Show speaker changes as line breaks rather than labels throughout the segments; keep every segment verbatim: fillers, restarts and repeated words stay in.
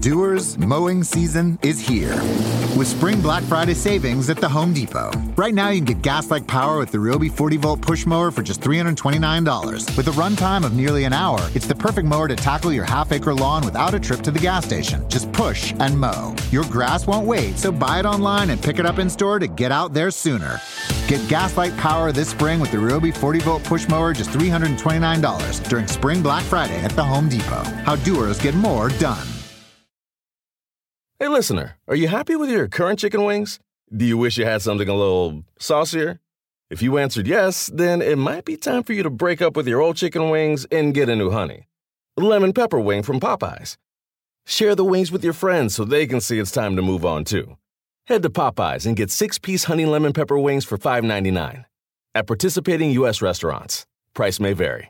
Doers, mowing season is here. With Spring Black Friday savings at the Home Depot. Right now, you can get gas-like power with the Ryobi forty volt push mower for just three hundred twenty-nine dollars. With a runtime of nearly an hour, it's the perfect mower to tackle your half-acre lawn without a trip to the gas station. Just push and mow. Your grass won't wait, so buy it online and pick it up in-store to get out there sooner. Get gas-like power this spring with the Ryobi forty volt push mower just three hundred twenty-nine dollars during Spring Black Friday at the Home Depot. How doers get more done.
Hey, listener, are you happy with your current chicken wings? Do you wish you had something a little saucier? If you answered yes, then it might be time for you to break up with your old chicken wings and get a new honey. Lemon pepper wing from Popeyes. Share the wings with your friends so they can see it's time to move on, too. Head to Popeyes and get six-piece honey lemon pepper wings for five ninety-nine. At participating U S restaurants. Price may vary.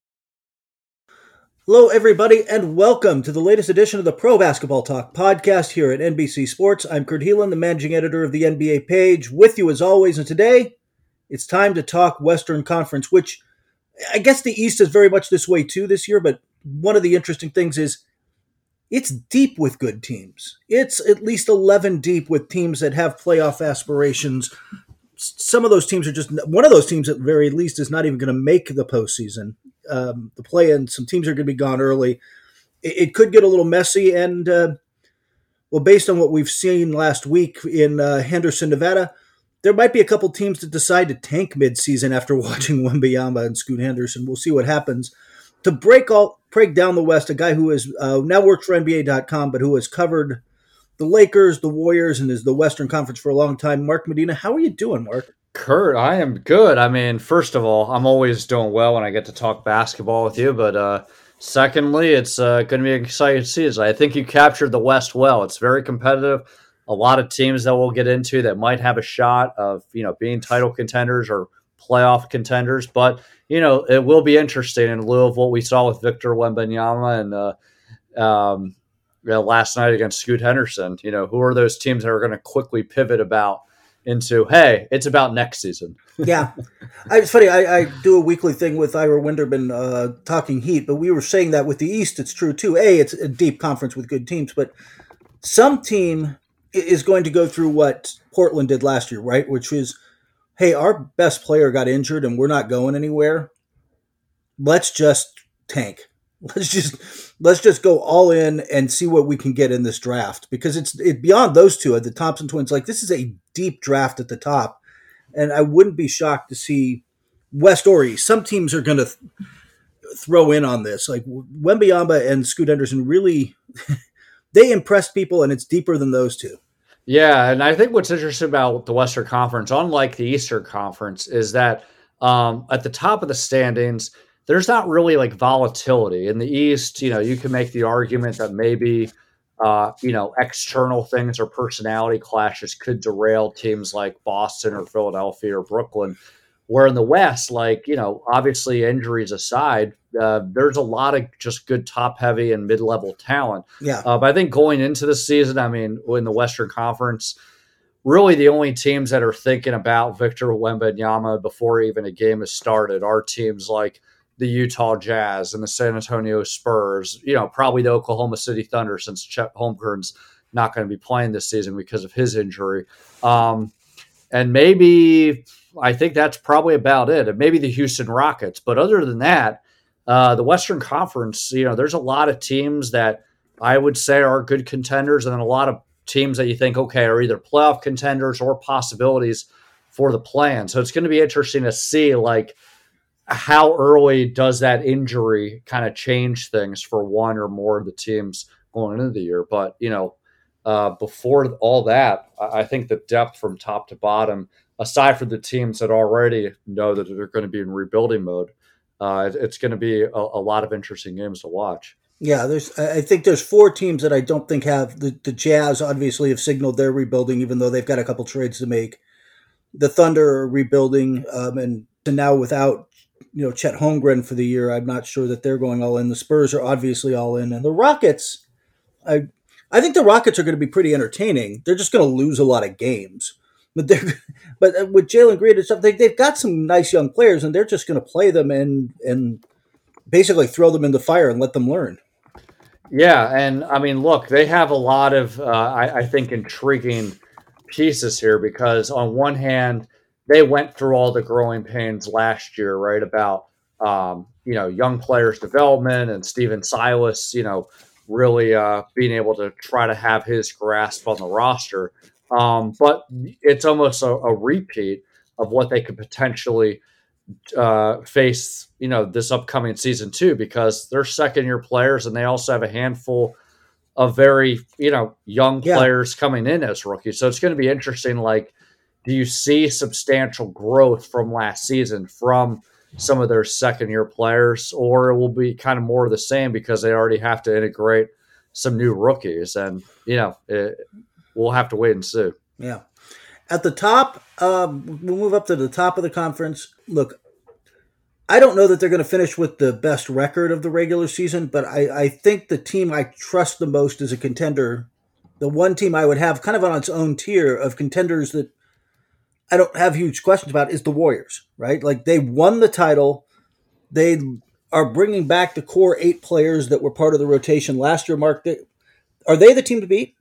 Hello, everybody, and welcome to the latest edition of the Pro Basketball Talk podcast here at N B C Sports. I'm Kurt Heelan, the managing editor of the N B A page, with you as always. And today, it's time to talk Western Conference, which I guess the East is very much this way too this year. But one of the interesting things is it's deep with good teams. It's at least eleven deep with teams that have playoff aspirations. Some of those teams are just one of those teams at the very least is not even going to make the postseason. Um, the play-in, some teams are going to be gone early. It, it could get a little messy, and uh, well, based on what we've seen last week in uh, Henderson, Nevada, there might be a couple teams that decide to tank mid-season after watching Wembanyama and Scoot Henderson. We'll see what happens. To break all break down the West, a guy who is uh, now works for N B A dot com, but who has covered the Lakers, the Warriors, and is the Western Conference for a long time. Mark Medina, how are you doing, Mark?
Kurt, I am good. I mean, first of all, I'm always doing well when I get to talk basketball with you. But uh, secondly, it's uh, going to be an exciting season. I think you captured the West well. It's very competitive. A lot of teams that we'll get into that might have a shot of, you know, being title contenders or playoff contenders. But, you know, it will be interesting in lieu of what we saw with Victor Wembanyama and uh, um, you know, last night against Scoot Henderson. You know, who are those teams that are going to quickly pivot about into, hey, it's about next season.
Yeah. I, it's funny. I, I do a weekly thing with Ira Winderman uh, talking Heat, but we were saying that with the East, it's true too. A, it's a deep conference with good teams, but some team is going to go through what Portland did last year, right? Which is, hey, our best player got injured and we're not going anywhere. Let's just tank. Let's just let's just go all in and see what we can get in this draft, because it's it, beyond those two, the Thompson twins. Like, this is a deep draft at the top, and I wouldn't be shocked to see West or East. Some teams are going to th- throw in on this. Like Wembanyama and Scoot Henderson really they impressed people, and it's deeper than those two.
Yeah, and I think what's interesting about the Western Conference, unlike the Eastern Conference, is that um, at the top of the standings, there's not really like volatility. In the East, you know, you can make the argument that maybe, uh, you know, external things or personality clashes could derail teams like Boston or Philadelphia or Brooklyn. Where in the West, like, you know, obviously injuries aside, uh, there's a lot of just good top heavy and mid-level talent.
Yeah.
Uh, but I think going into the season, I mean, in the Western Conference, really the only teams that are thinking about Victor Wembanyama before even a game has started are teams like the Utah Jazz and the San Antonio Spurs, you know, probably the Oklahoma City Thunder, since Chet Holmgren's not going to be playing this season because of his injury. Um, and maybe, I think that's probably about it. And maybe the Houston Rockets. But other than that, uh, the Western Conference, you know, there's a lot of teams that I would say are good contenders, and then a lot of teams that you think, okay, are either playoff contenders or possibilities for the plan. So it's going to be interesting to see, like, how early does that injury kind of change things for one or more of the teams going into the year? But, you know, uh, before all that, I think the depth from top to bottom, aside from the teams that already know that they're going to be in rebuilding mode, uh, it's going to be a, a lot of interesting games to watch.
Yeah, there's. I think there's four teams that I don't think have the, the Jazz. Obviously, have signaled they're rebuilding, even though they've got a couple trades to make. The Thunder are rebuilding, um, and, and now without, you know, Chet Holmgren for the year, I'm not sure that they're going all in. The Spurs are obviously all in, and the Rockets, I I think the Rockets are going to be pretty entertaining. They're just going to lose a lot of games, but they're but with Jalen Green and stuff, they they've got some nice young players, and they're just going to play them and and basically throw them in the fire and let them learn.
Yeah, and I mean, look, they have a lot of, uh, I, I think, intriguing pieces here because on one hand, they went through all the growing pains last year, right? About um, you know young players' development and Steven Silas, you know, really uh, being able to try to have his grasp on the roster. Um, but it's almost a, a repeat of what they could potentially uh, face, you know, this upcoming season too, because they're second year players and they also have a handful of very, you know, young
Yeah.
players coming in as rookies. So it's going to be interesting. Like, do you see substantial growth from last season from some of their second year players, or it will be kind of more of the same because they already have to integrate some new rookies? And, you know, it, we'll have to wait and see.
Yeah. At the top, um, we'll move up to the top of the conference. Look, I don't know that they're going to finish with the best record of the regular season, but I, I think the team I trust the most as a contender, the one team I would have kind of on its own tier of contenders that I don't have huge questions about is the Warriors, right? Like they won the title. They are bringing back the core eight players that were part of the rotation last year. Mark, they, are they the team to beat?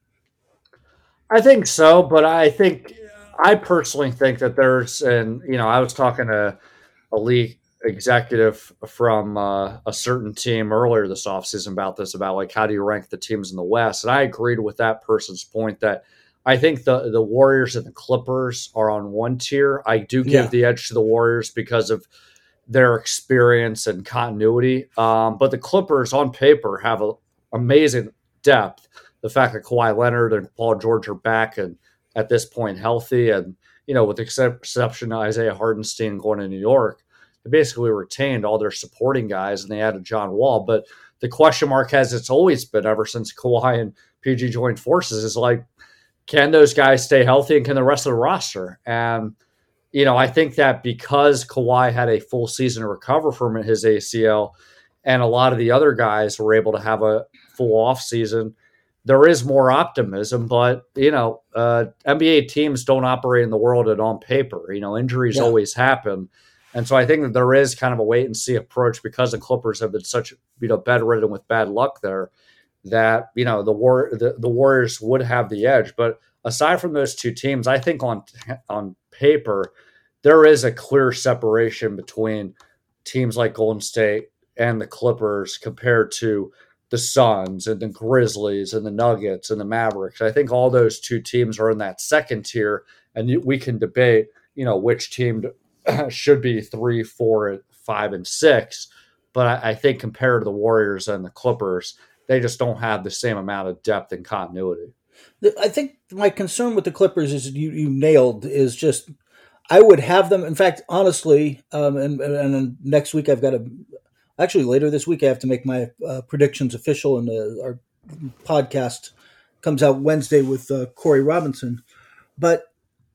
I think so, but I think I personally think that there's, and you know, I was talking to a league executive from uh, a certain team earlier this offseason about this, about like how do you rank the teams in the West, and I agreed with that person's point that I think the the Warriors and the Clippers are on one tier. I do give
Yeah.
the edge to the Warriors because of their experience and continuity, um, but the Clippers on paper have a amazing depth. The fact that Kawhi Leonard and Paul George are back and at this point healthy, and you know, with the exception of Isaiah Hardenstein going to New York, they basically retained all their supporting guys and they added John Wall. But the question mark, as it's always been ever since Kawhi and P G joined forces, is like, can those guys stay healthy and can the rest of the roster? And you know, I think that because Kawhi had a full season to recover from his A C L, and a lot of the other guys were able to have a full off season, there is more optimism. But you know, uh, N B A teams don't operate in the world and on paper. You know, injuries
Yeah.
always happen, and so I think that there is kind of a wait and see approach because the Clippers have been such, you know, bedridden with bad luck there, that you know the war the, the Warriors would have the edge. But aside from those two teams, I think on on paper there is a clear separation between teams like Golden State and the Clippers compared to the Suns and the Grizzlies and the Nuggets and the Mavericks. I think all those two teams are in that second tier, and you, we can debate, you know, which team should be three, four, five, and six. But I, I think compared to the Warriors and the Clippers, they just don't have the same amount of depth and continuity.
I think my concern with the Clippers is you, you nailed is just I would have them. In fact, honestly, um, and, and next week I've got to actually later this week I have to make my uh, predictions official, and uh, our podcast comes out Wednesday with uh, Corey Robinson. But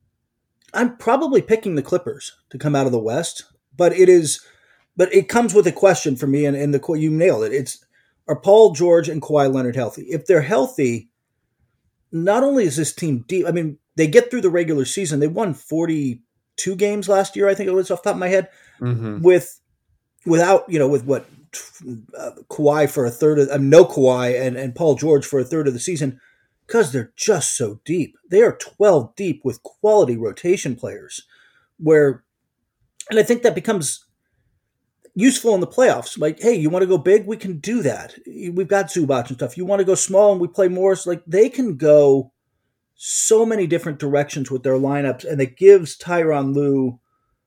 I'm probably picking the Clippers to come out of the West. But it is, but it comes with a question for me, and, and the you nailed it. It's are Paul George and Kawhi Leonard healthy? If they're healthy, not only is this team deep, I mean, they get through the regular season. They won forty-two games last year, I think it was off the top of my head,
Mm-hmm.
with without, you know, with what, uh, Kawhi for a third of, um, no Kawhi and, and Paul George for a third of the season, because they're just so deep. They are twelve deep with quality rotation players where, and I think that becomes useful in the playoffs. Like, hey, you want to go big? We can do that. We've got Zubac and stuff. You want to go small and we play Morris? Like, they can go so many different directions with their lineups, and it gives Tyronn Lue,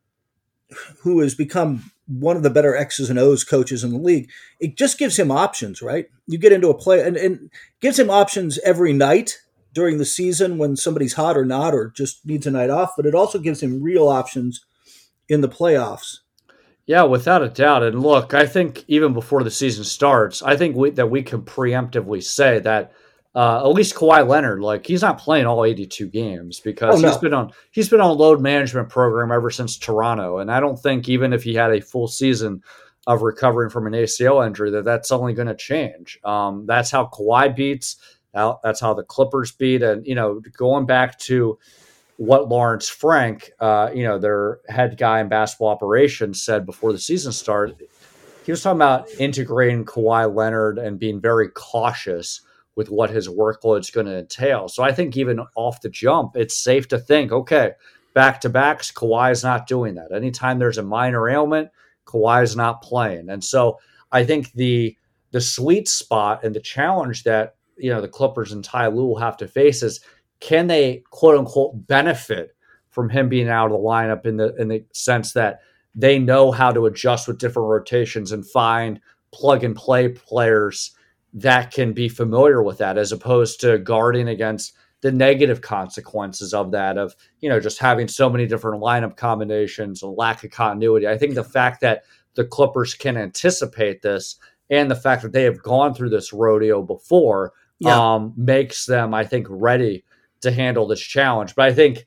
who has become one of the better X's and O's coaches in the league, it just gives him options, right? You get into a play and, and gives him options every night during the season when somebody's hot or not, or just needs a night off, but it also gives him real options in the playoffs.
Yeah, without a doubt. And look, I think even before the season starts, I think we, that we can preemptively say that uh, at least Kawhi Leonard, like he's not playing all eighty-two games because
Oh, no.
he's been on he's been on a load management program ever since Toronto, and I don't think even if he had a full season of recovering from an A C L injury that that's only going to change. Um, that's how Kawhi beats. That's how the Clippers beat, and you know, going back to what Lawrence Frank, uh, you know, their head guy in basketball operations said before the season started. He he was talking about integrating Kawhi Leonard and being very cautious with what his workload is going to entail. So I think even off the jump, it's safe to think, okay, back-to-backs, Kawhi is not doing that. Anytime there's a minor ailment, Kawhi is not playing. And so I think the the sweet spot and the challenge that, you know, the Clippers and Ty Lue will have to face is, can they, quote-unquote, benefit from him being out of the lineup in the in the sense that they know how to adjust with different rotations and find plug-and-play players that can be familiar with that, as opposed to guarding against the negative consequences of that, of, you know, just having so many different lineup combinations and lack of continuity. I think the fact that the Clippers can anticipate this and the fact that they have gone through this rodeo before yeah. um, makes them, I think, ready to handle this challenge. But I think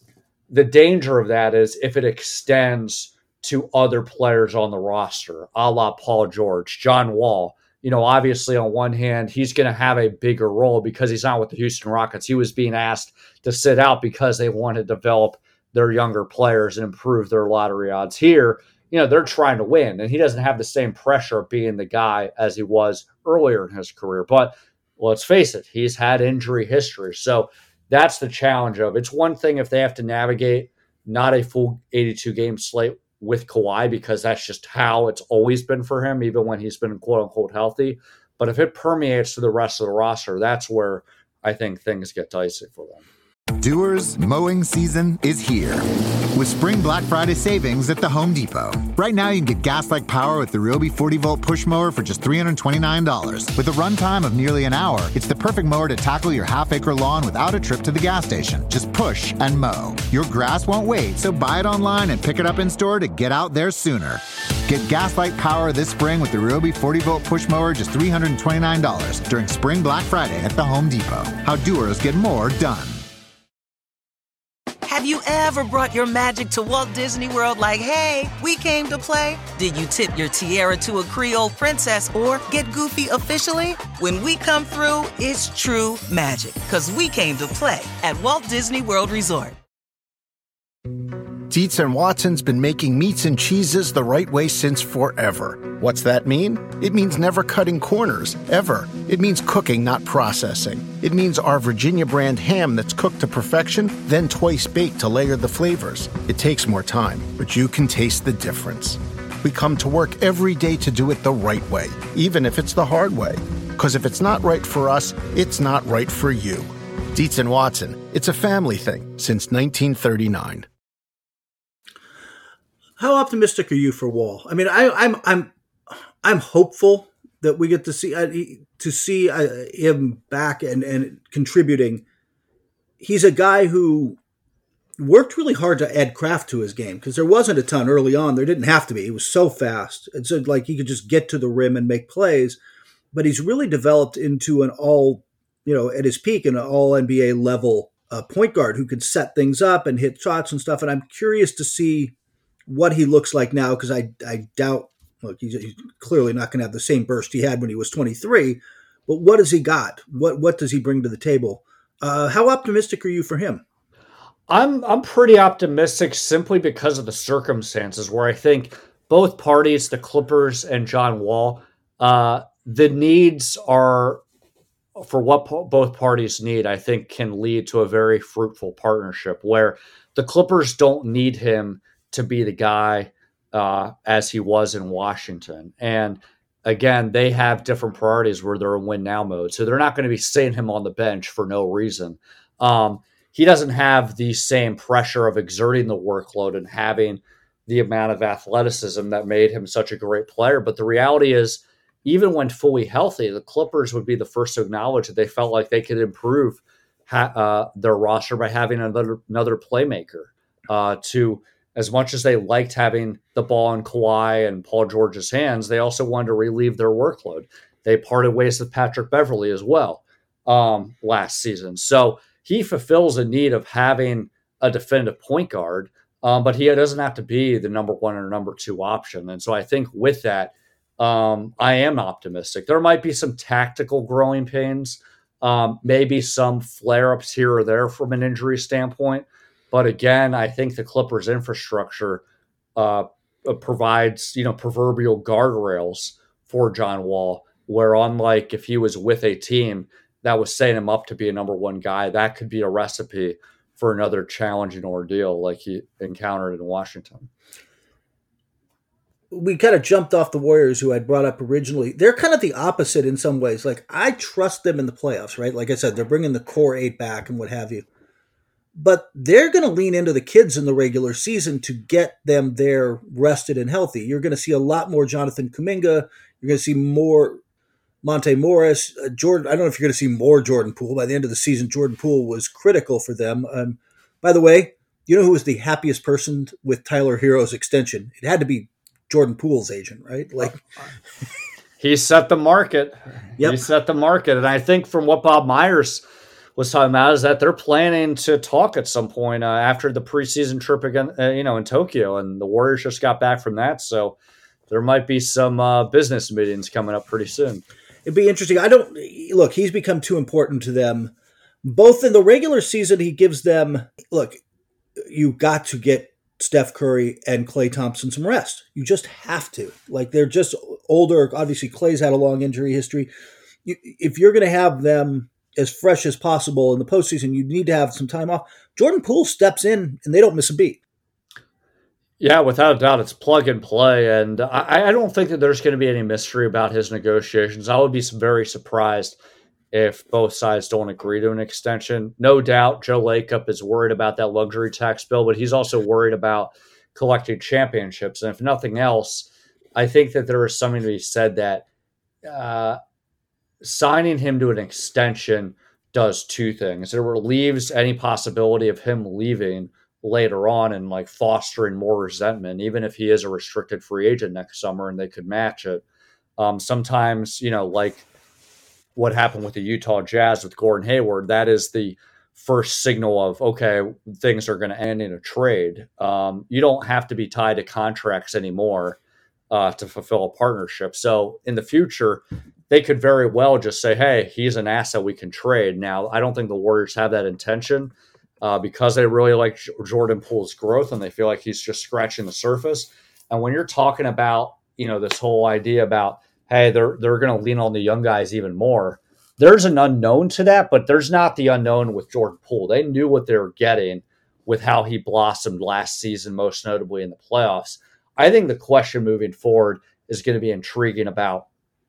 the danger of that is if it extends to other players on the roster, a la Paul George, John Wall. You know, obviously on one hand, he's going to have a bigger role because he's not with the Houston Rockets. He was being asked to sit out because they want to develop their younger players and improve their lottery odds. Here, you know, they're trying to win, and he doesn't have the same pressure of being the guy as he was earlier in his career. But let's face it, he's had injury history. So that's the challenge of, it's one thing if they have to navigate not a full eighty-two game slate with Kawhi, because that's just how it's always been for him, even when he's been quote unquote healthy. But if it permeates to the rest of the roster, that's where I think things get dicey for them.
Doers, mowing season is here. With Spring Black Friday savings at the Home Depot. Right now, you can get gas-like power with the Ryobi forty volt push mower for just three hundred twenty-nine dollars. With a runtime of nearly an hour, it's the perfect mower to tackle your half-acre lawn without a trip to the gas station. Just push and mow. Your grass won't wait, so buy it online and pick it up in store to get out there sooner. Get gas-like power this spring with the Ryobi forty volt push mower, just three hundred twenty-nine dollars during Spring Black Friday at the Home Depot. How doers get more done.
Have you ever brought your magic to Walt Disney World like, hey, we came to play? Did you tip your tiara to a Creole princess or get goofy officially? When we come through, it's true magic, because we came to play at Walt Disney World Resort.
Dietz and Watson's been making meats and cheeses the right way since forever. What's that mean? It means never cutting corners, ever. It means cooking, not processing. It means our Virginia brand ham that's cooked to perfection, then twice baked to layer the flavors. It takes more time, but you can taste the difference. We come to work every day to do it the right way, even if it's the hard way. Because if it's not right for us, it's not right for you. Dietz and Watson, it's a family thing since nineteen thirty-nine.
How optimistic are you for Wall? I mean, I, I'm I'm I'm hopeful that we get to see uh, to see uh, him back and, and contributing. He's a guy who worked really hard to add craft to his game, because there wasn't a ton early on. There didn't have to be. He was so fast. It's so, like he could just get to the rim and make plays. But he's really developed into an all, you know, at his peak, an all N B A level uh, point guard who could set things up and hit shots and stuff. And I'm curious to see what he looks like now, because I I doubt, look, he's, he's clearly not going to have the same burst he had when he was twenty-three, but what has he got? What what does he bring to the table? Uh, how optimistic are you for him?
I'm I'm pretty optimistic simply because of the circumstances, where I think both parties, the Clippers and John Wall, uh, the needs are for what po- both parties need, I think can lead to a very fruitful partnership, where the Clippers don't need him to be the guy uh, as he was in Washington. And again, they have different priorities where they're in win now mode. So they're not going to be sitting him on the bench for no reason. Um, he doesn't have the same pressure of exerting the workload and having the amount of athleticism that made him such a great player. But the reality is, even when fully healthy, the Clippers would be the first to acknowledge that they felt like they could improve ha- uh, their roster by having another, another playmaker uh, to, as much as they liked having the ball in Kawhi and Paul George's hands, they also wanted to relieve their workload. They parted ways with Patrick Beverley as well um, last season. So he fulfills a need of having a definitive point guard, um, but he doesn't have to be the number one or number two option. And so I think with that, um, I am optimistic. There might be some tactical growing pains, um, maybe some flare-ups here or there from an injury standpoint. But again, I think the Clippers' infrastructure uh, uh, provides, you know, proverbial guardrails for John Wall, where unlike if he was with a team that was setting him up to be a number one guy, that could be a recipe for another challenging ordeal like he encountered in Washington.
We kind of jumped off the Warriors, who I'd brought up originally. They're kind of the opposite in some ways. Like, I trust them in the playoffs, right? Like I said, they're bringing the core eight back and what have you. But they're going to lean into the kids in the regular season to get them there rested and healthy. You're going to see a lot more Jonathan Kuminga. You're going to see more Monte Morris. Uh, Jordan. I don't know if you're going to see more Jordan Poole. By the end of the season, Jordan Poole was critical for them. Um, by the way, you know who was the happiest person with Tyler Hero's extension? It had to be Jordan Poole's agent, right? Like,
he set the market.
Yep.
He set the market. And I think from what Bob Myers was talking about is that they're planning to talk at some point uh, after the preseason trip again, uh, you know, in Tokyo, and the Warriors just got back from that. So there might be some uh, business meetings coming up pretty soon.
It'd be interesting. I don't look, he's become too important to them, both in the regular season. He gives them, look, you got to get Steph Curry and Klay Thompson some rest. You just have to. Like, they're just older. Obviously, Klay's had a long injury history. You, if you're going to have them as fresh as possible in the postseason, you need to have some time off. Jordan Poole steps in, and they don't miss a beat.
Yeah, without a doubt, it's plug and play. And I, I don't think that there's going to be any mystery about his negotiations. I would be very surprised if both sides don't agree to an extension. No doubt Joe Lacob is worried about that luxury tax bill, but he's also worried about collecting championships. And if nothing else, I think that there is something to be said that uh, signing him to an extension does two things. It relieves any possibility of him leaving later on and like fostering more resentment, even if he is a restricted free agent next summer and they could match it. Um, sometimes, you know, like what happened with the Utah Jazz with Gordon Hayward, that is the first signal of, okay, things are going to end in a trade. Um, you don't have to be tied to contracts anymore uh, to fulfill a partnership. So in the future, they could very well just say, hey, he's an asset we can trade. Now, I don't think the Warriors have that intention uh, because they really like Jordan Poole's growth and they feel like he's just scratching the surface. And when you're talking about, you know, this whole idea about, hey, they're they're going to lean on the young guys even more. There's an unknown to that, but there's not the unknown with Jordan Poole. They knew what they were getting with how he blossomed last season, most notably in the playoffs. I think the question moving forward is going to be intriguing about,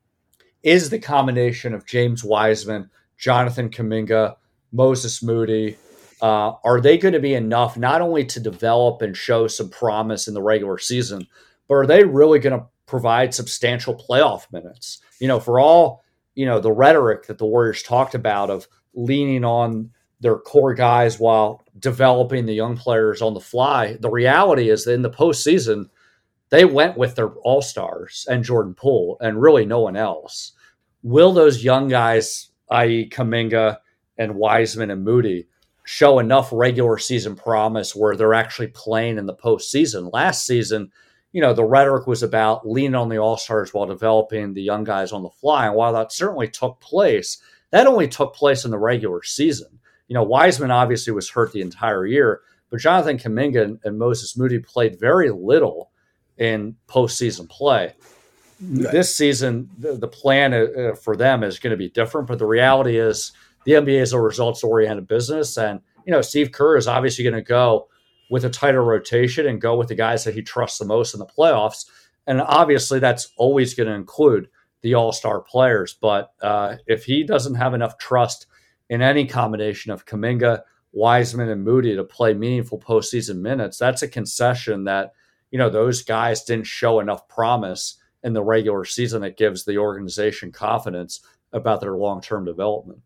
is the combination of James Wiseman, Jonathan Kuminga, Moses Moody, uh, are they going to be enough not only to develop and show some promise in the regular season, but are they really going to provide substantial playoff minutes? You know, for all, you know, the rhetoric that the Warriors talked about of leaning on their core guys while developing the young players on the fly, the reality is that in the postseason, they went with their all-stars and Jordan Poole and really no one else. Will those young guys, that is. Kuminga and Wiseman and Moody, show enough regular season promise where they're actually playing in the postseason? Last season, you know, the rhetoric was about leaning on the all-stars while developing the young guys on the fly. And while that certainly took place, that only took place in the regular season. You know, Wiseman obviously was hurt the entire year, but Jonathan Kuminga and, and Moses Moody played very little in postseason play. Right. This season, the, the plan uh, for them is going to be different, but the reality is the N B A is a results-oriented business. And, you know, Steve Kerr is obviously going to go with a tighter rotation and go with the guys that he trusts the most in the playoffs. And obviously that's always going to include the all-star players. But uh, if he doesn't have enough trust in any combination of Kuminga, Wiseman, and Moody to play meaningful postseason minutes, that's a concession that, you know, those guys didn't show enough promise in the regular season that gives the organization confidence about their long-term development.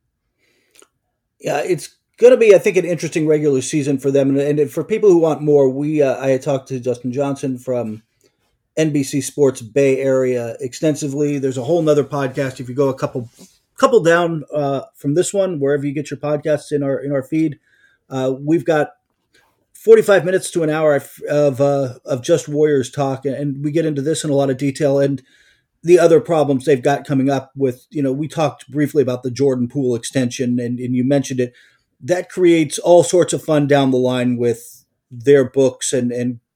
Yeah, it's going to be, I think, an interesting regular season for them. And, and for people who want more, we uh, I had talked to Justin Johnson from N B C Sports Bay Area extensively. There's a whole nother podcast. If you go a couple couple down uh, from this one, wherever you get your podcasts in our in our feed, uh, we've got forty-five minutes to an hour of uh, of just Warriors talk, and we get into this in a lot of detail and the other problems they've got coming up with. You know, we talked briefly about the Jordan Poole extension, and, and you mentioned it. That creates all sorts of fun down the line with their books and, and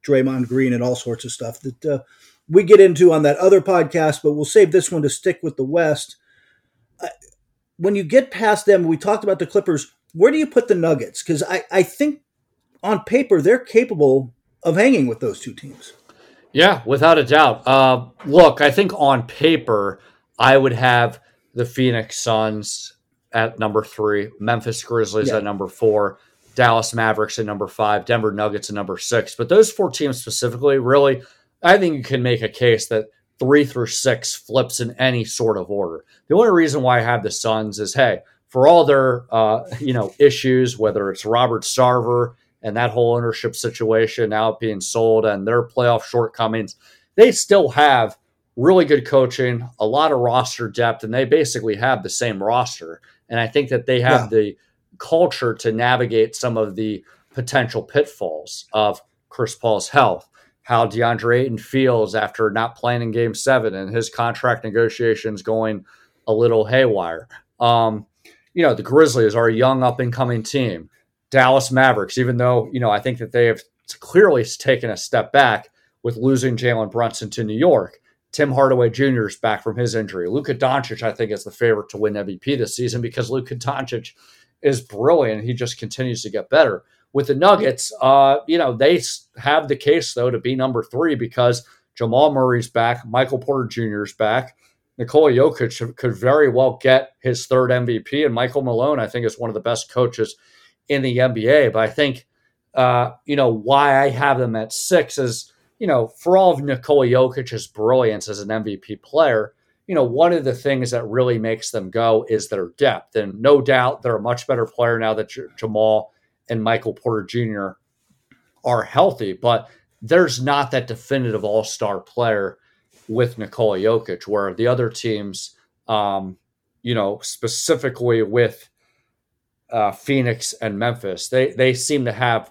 Draymond Green and all sorts of stuff that uh, we get into on that other podcast, but we'll save this one to stick with the West. Uh, when you get past them, we talked about the Clippers. Where do you put the Nuggets? Because I, I think on paper they're capable of hanging with those two teams.
Yeah, without a doubt. Uh, look, I think on paper I would have the Phoenix Suns at number three, Memphis Grizzlies yeah. at number four, Dallas Mavericks at number five, Denver Nuggets at number six. But those four teams specifically, really, I think you can make a case that three through six flips in any sort of order. The only reason why I have the Suns is, hey, for all their uh, you know issues, whether it's Robert Sarver and that whole ownership situation now being sold and their playoff shortcomings, they still have really good coaching, a lot of roster depth, and they basically have the same roster. And I think that they have yeah. the culture to navigate some of the potential pitfalls of Chris Paul's health, how DeAndre Ayton feels after not playing in game seven and his contract negotiations going a little haywire. Um, you know, the Grizzlies are a young up and coming team. Dallas Mavericks, even though, you know, I think that they have clearly taken a step back with losing Jalen Brunson to New York. Tim Hardaway Junior is back from his injury. Luka Doncic, I think, is the favorite to win M V P this season because Luka Doncic is brilliant. He just continues to get better. With the Nuggets, uh, you know, they have the case, though, to be number three because Jamal Murray's back, Michael Porter Junior is back. Nikola Jokic could very well get his third M V P, and Michael Malone, I think, is one of the best coaches in the N B A. But I think, uh, you know, why I have them at six is, you know, for all of Nikola Jokic's brilliance as an M V P player, you know, one of the things that really makes them go is their depth. And no doubt they're a much better player now that J- Jamal and Michael Porter Junior are healthy, but there's not that definitive all-star player with Nikola Jokic, where the other teams, um, you know, specifically with uh, Phoenix and Memphis, they they seem to have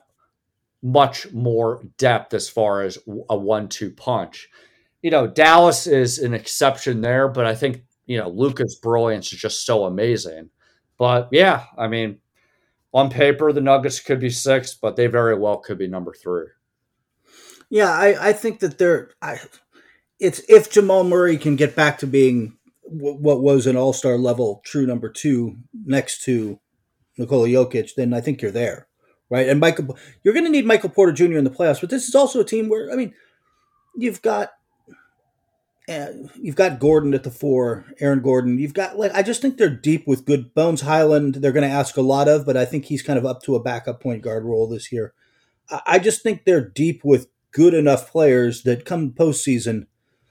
much more depth as far as a one two punch. You know, Dallas is an exception there, but I think, you know, Luka's brilliance is just so amazing. But yeah, I mean, on paper, the Nuggets could be six, but they very well could be number three.
Yeah, I, I think that they're I, it's if Jamal Murray can get back to being w- what was an all-star level true number two next to Nikola Jokic, then I think you're there, right? And Michael, you're going to need Michael Porter Junior in the playoffs, but this is also a team where, I mean, you've got uh, you've got Gordon at the four, Aaron Gordon. You've got, like, I just think they're deep with good Bones Highland. They're going to ask a lot of, but I think he's kind of up to a backup point guard role this year. I, I just think they're deep with good enough players that come postseason,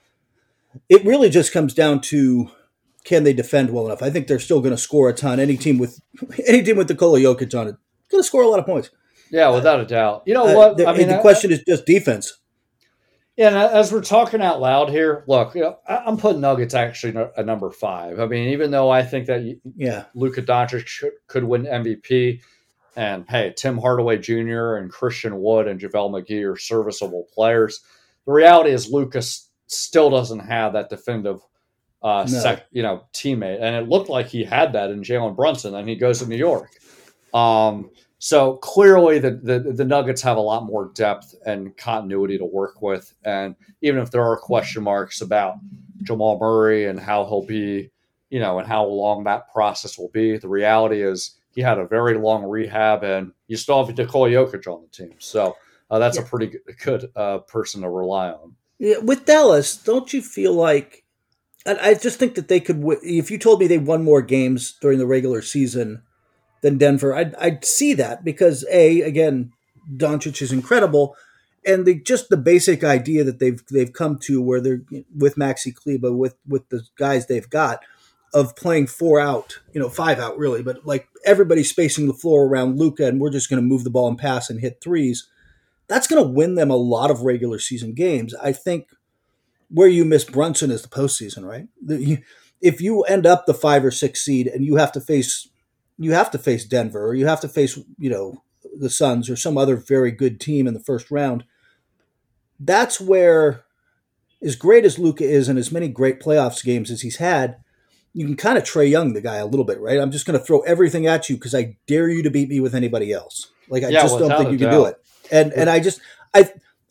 it really just comes down to, can they defend well enough? I think they're still going to score a ton. Any team with any team with Nikola Jokic on it going to score a lot of points.
Yeah, without a doubt. You know
uh,
what?
The,
I mean,
the
I,
question is just defense.
Yeah, and as we're talking out loud here, look, you know, I'm putting Nuggets actually a number five. I mean, even though I think that
yeah,
Luka Doncic should, could win M V P, and hey, Tim Hardaway Junior and Christian Wood and JaVale McGee are serviceable players. The reality is Luka still doesn't have that definitive Uh,
no.
sec, you know, teammate, and it looked like he had that in Jalen Brunson, and he goes to New York. Um, so clearly, the, the the Nuggets have a lot more depth and continuity to work with, and even if there are question marks about Jamal Murray and how he'll be, you know, and how long that process will be, the reality is he had a very long rehab, and you still have Nikola Jokic on the team, so uh, that's yeah. a pretty good, good uh, person to rely on.
Yeah, with Dallas, don't you feel like? I just think that they could, if you told me they won more games during the regular season than Denver, I'd, I'd see that because, A, again, Doncic is incredible, and the, just the basic idea that they've they've come to where they're, with Maxi Kleber, with, with the guys they've got, of playing four out, you know, five out really, but like everybody's spacing the floor around Luka, and we're just going to move the ball and pass and hit threes. That's going to win them a lot of regular season games. I think where you miss Brunson is the postseason, right? If you end up the five or six seed and you have to face, you have to face Denver, or you have to face, you know, the Suns or some other very good team in the first round, that's where, as great as Luka is and as many great playoffs games as he's had, you can kind of Trae Young the guy a little bit, right? I'm just going to throw everything at you because I dare you to beat me with anybody else. Like, I
yeah,
just don't think you
doubt.
can do it. And and I just, I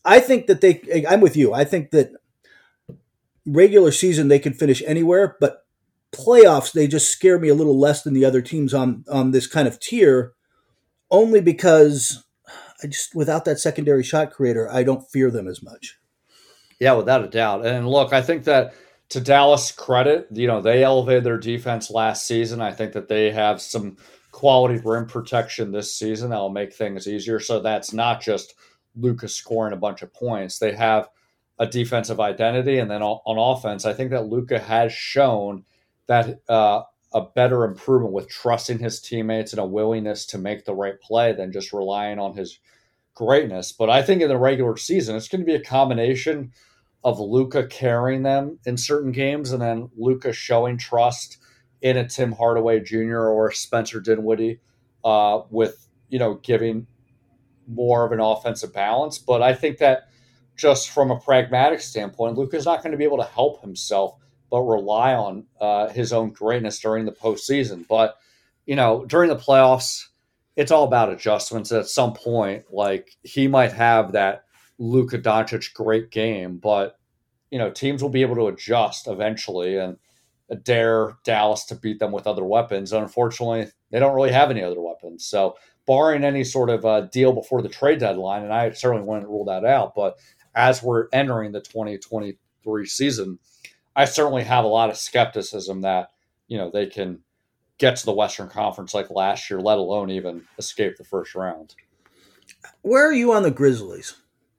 I think that they, I'm with you. I think that regular season they could finish anywhere, but playoffs, they just scare me a little less than the other teams on, on this kind of tier, only because I just, without that secondary shot creator, I don't fear them as much.
Yeah, without a doubt. And look, I think that to Dallas' credit, you know, they elevated their defense last season. I think that they have some quality rim protection this season that will make things easier. So that's not just Luka scoring a bunch of points. They have a defensive identity. And then on offense, I think that Luka has shown that uh, a better improvement with trusting his teammates and a willingness to make the right play than just relying on his greatness. But I think in the regular season, it's going to be a combination of Luka carrying them in certain games and then Luka showing trust in a Tim Hardaway Junior or Spencer Dinwiddie uh, with, you know, giving more of an offensive balance. But I think that just from a pragmatic standpoint, Luka's not going to be able to help himself but rely on uh, his own greatness during the postseason. But, you know, during the playoffs, it's all about adjustments. At some point, like, he might have that Luka Doncic great game, but, you know, teams will be able to adjust eventually and dare Dallas to beat them with other weapons. And unfortunately, they don't really have any other weapons. So barring any sort of uh, deal before the trade deadline, and I certainly wouldn't rule that out, but as we're entering the twenty twenty-three season, I certainly have a lot of skepticism that, you know, they can get to the Western Conference like last year, let alone even escape the first round.
Where are you on the Grizzlies?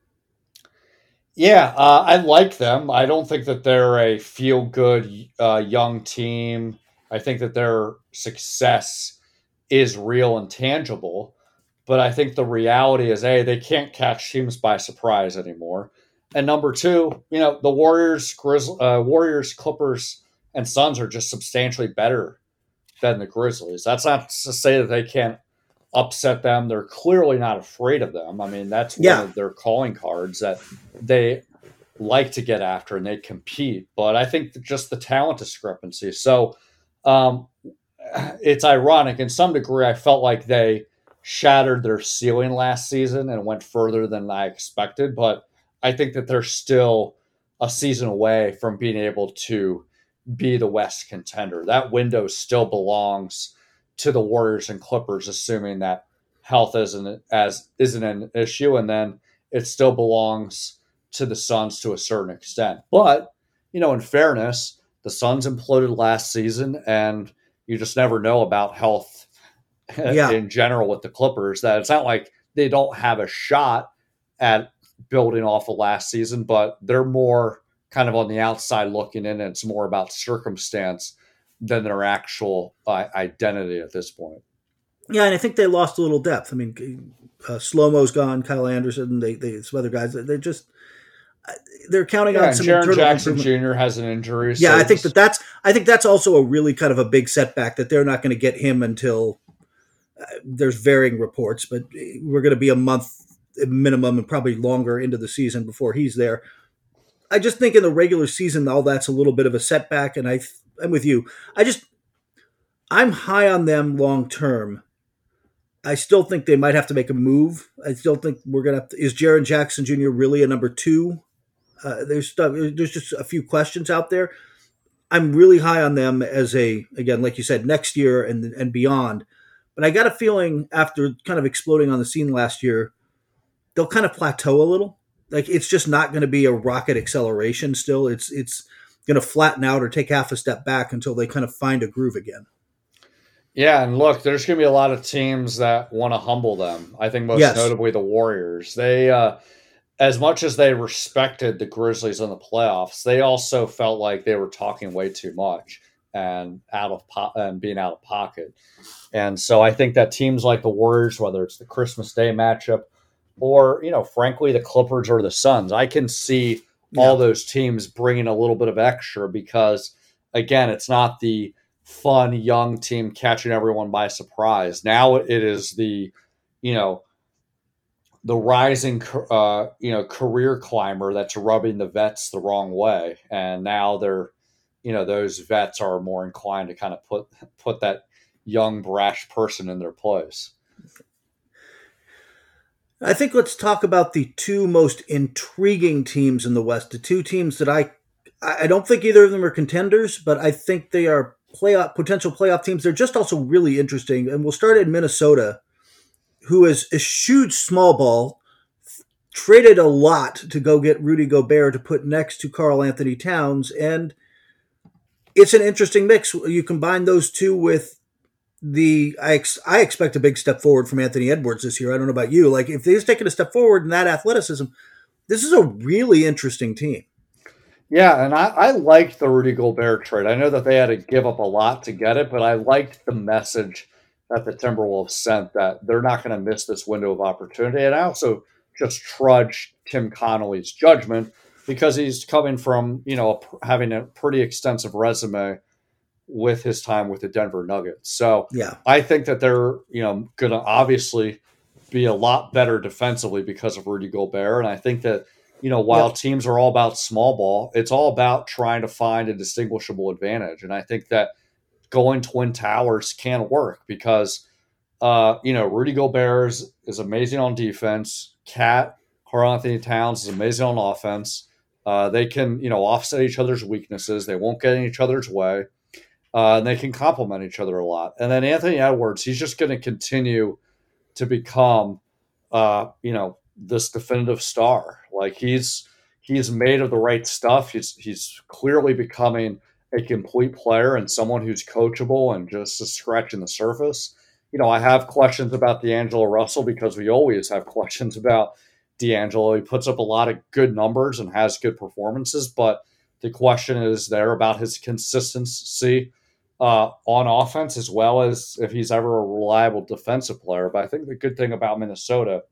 Yeah, uh, I like them. I don't think that they're a feel-good uh, young team. I think that their success is real and tangible. But I think the reality is, A, they can't catch teams by surprise anymore. And number two, you know, the Warriors, Grizz- uh, Warriors, Clippers, and Suns are just substantially better than the Grizzlies. That's not to say that they can't upset them. They're clearly not afraid of them. I mean, that's one
Yeah.
of their calling cards that they like to get after and they compete. But I think just the talent discrepancy. So um, it's ironic. In some degree, I felt like they shattered their ceiling last season and went further than I expected. But I think that they're still a season away from being able to be the West contender. That window still belongs to the Warriors and Clippers, assuming that health isn't as isn't an issue, and then it still belongs to the Suns to a certain extent. But, you know, in fairness, the Suns imploded last season, and you just never know about health
Yeah.
in general with the Clippers. That it's not like they don't have a shot at building off of last season, but they're more kind of on the outside looking in, and it's more about circumstance than their actual uh, identity at this point.
Yeah, and I think they lost a little depth. I mean, uh, Slow-Mo's gone, Kyle Anderson, they, they some other guys. They're just they're counting
Yeah,
on some
Jaren
internal
Jackson
improvement.
Junior has an injury.
Yeah,
so
I think
this-
that that's I think that's also a really kind of a big setback that they're not going to get him until uh, there's varying reports, but we're going to be a month minimum and probably longer into the season before he's there. I just think in the regular season, all that's a little bit of a setback, and I I'm with you. I just I'm high on them long term. I still think they might have to make a move. I still think we're gonna have to, is Jaren Jackson Junior really a number two? Uh, there's stuff. There's just a few questions out there. I'm really high on them as a again, like you said, next year and and beyond. But I got a feeling after kind of exploding on the scene last year, they'll kind of plateau a little. Like it's just not going to be a rocket acceleration. Still, it's it's going to flatten out or take half a step back until they kind of find a groove again.
Yeah, and look, there's going to be a lot of teams that want to humble them. I think most
Yes.
notably the Warriors. They, uh, as much as they respected the Grizzlies in the playoffs, they also felt like they were talking way too much and out of po- and being out of pocket. And so I think that teams like the Warriors, whether it's the Christmas Day matchup or, you know, frankly, the Clippers or the Suns, I can see all those teams bringing a little bit of extra because, again, it's not the fun young team catching everyone by surprise. Now it is the, you know, the rising, uh, you know, career climber that's rubbing the vets the wrong way, and now they're, you know, those vets are more inclined to kind of put put that young brash person in their place.
I think let's talk about the two most intriguing teams in the West. The two teams that I, I don't think either of them are contenders, but I think they are playoff potential playoff teams. They're just also really interesting. And we'll start in Minnesota, who is eschewed small ball, traded a lot to go get Rudy Gobert to put next to Karl Anthony Towns, and it's an interesting mix. You combine those two with the I, ex, I expect a big step forward from Anthony Edwards this year. I don't know about you. Like, if he's taken a step forward in that athleticism, this is a really interesting team.
Yeah, and I, I liked the Rudy Gobert trade. I know that they had to give up a lot to get it, but I liked the message that the Timberwolves sent that they're not going to miss this window of opportunity. And I also just trudge Tim Connolly's judgment because he's coming from, you know, having a pretty extensive resume with his time with the Denver Nuggets. So
yeah,
I think that they're, you know, going to obviously be a lot better defensively because of Rudy Gobert. And I think that, you know, while yeah. teams are all about small ball, it's all about trying to find a distinguishable advantage. And I think that going Twin Towers can work because, uh, you know, Rudy Gobert is, is amazing on defense. Cat, Karl Anthony Towns is amazing on offense. Uh, they can, you know, offset each other's weaknesses. They won't get in each other's way. Uh, and they can complement each other a lot. And then Anthony Edwards, he's just going to continue to become, uh, you know, this definitive star. Like he's he's made of the right stuff. He's he's clearly becoming a complete player and someone who's coachable and just a scratch in the surface. You know, I have questions about D'Angelo Russell because we always have questions about D'Angelo. He puts up a lot of good numbers and has good performances, but the question is there about his consistency uh, on offense as well as if he's ever a reliable defensive player. But I think the good thing about Minnesota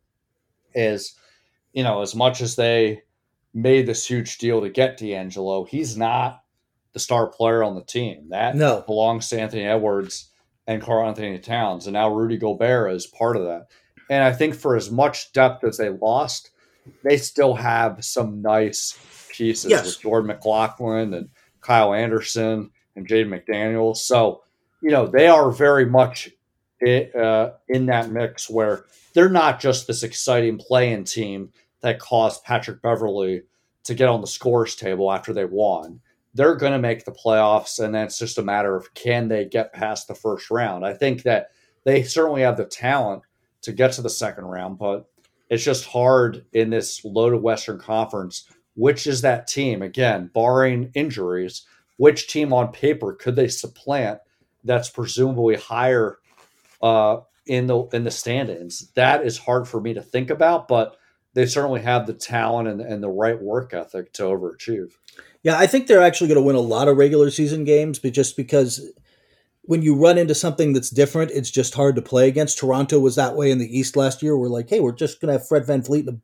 is, you know, as much as they made this huge deal to get D'Angelo, he's not the star player on the team. That
no.
belongs to Anthony Edwards and Karl Anthony Towns. And now Rudy Gobert is part of that. And I think for as much depth as they lost, they still have some nice pieces
yes.
with Jordan McLaughlin and Kyle Anderson and Jaden McDaniels. So, you know, they are very much it, uh, in that mix where they're not just this exciting play-in team that caused Patrick Beverley to get on the scores table after they won. They're going to make the playoffs, and then it's just a matter of can they get past the first round. I think that they certainly have the talent to get to the second round, but it's just hard in this loaded Western Conference. Which is that team? Again, barring injuries, which team on paper could they supplant that's presumably higher uh, in the in the standings? That is hard for me to think about, but they certainly have the talent and, and the right work ethic to overachieve.
Yeah, I think they're actually going to win a lot of regular season games, but just because when you run into something that's different, it's just hard to play against. Toronto was that way in the East last year. We're like, hey, we're just going to have Fred VanVleet and,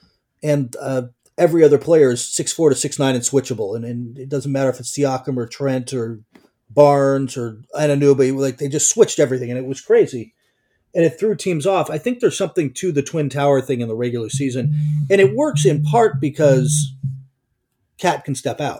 and uh, every other player is six four to six nine and switchable. And, and it doesn't matter if it's Siakam or Trent or Barnes or Anunoby. Like, they just switched everything, and it was crazy. And it threw teams off. I think there's something to the Twin Tower thing in the regular season. And it works in part because Cat can step out.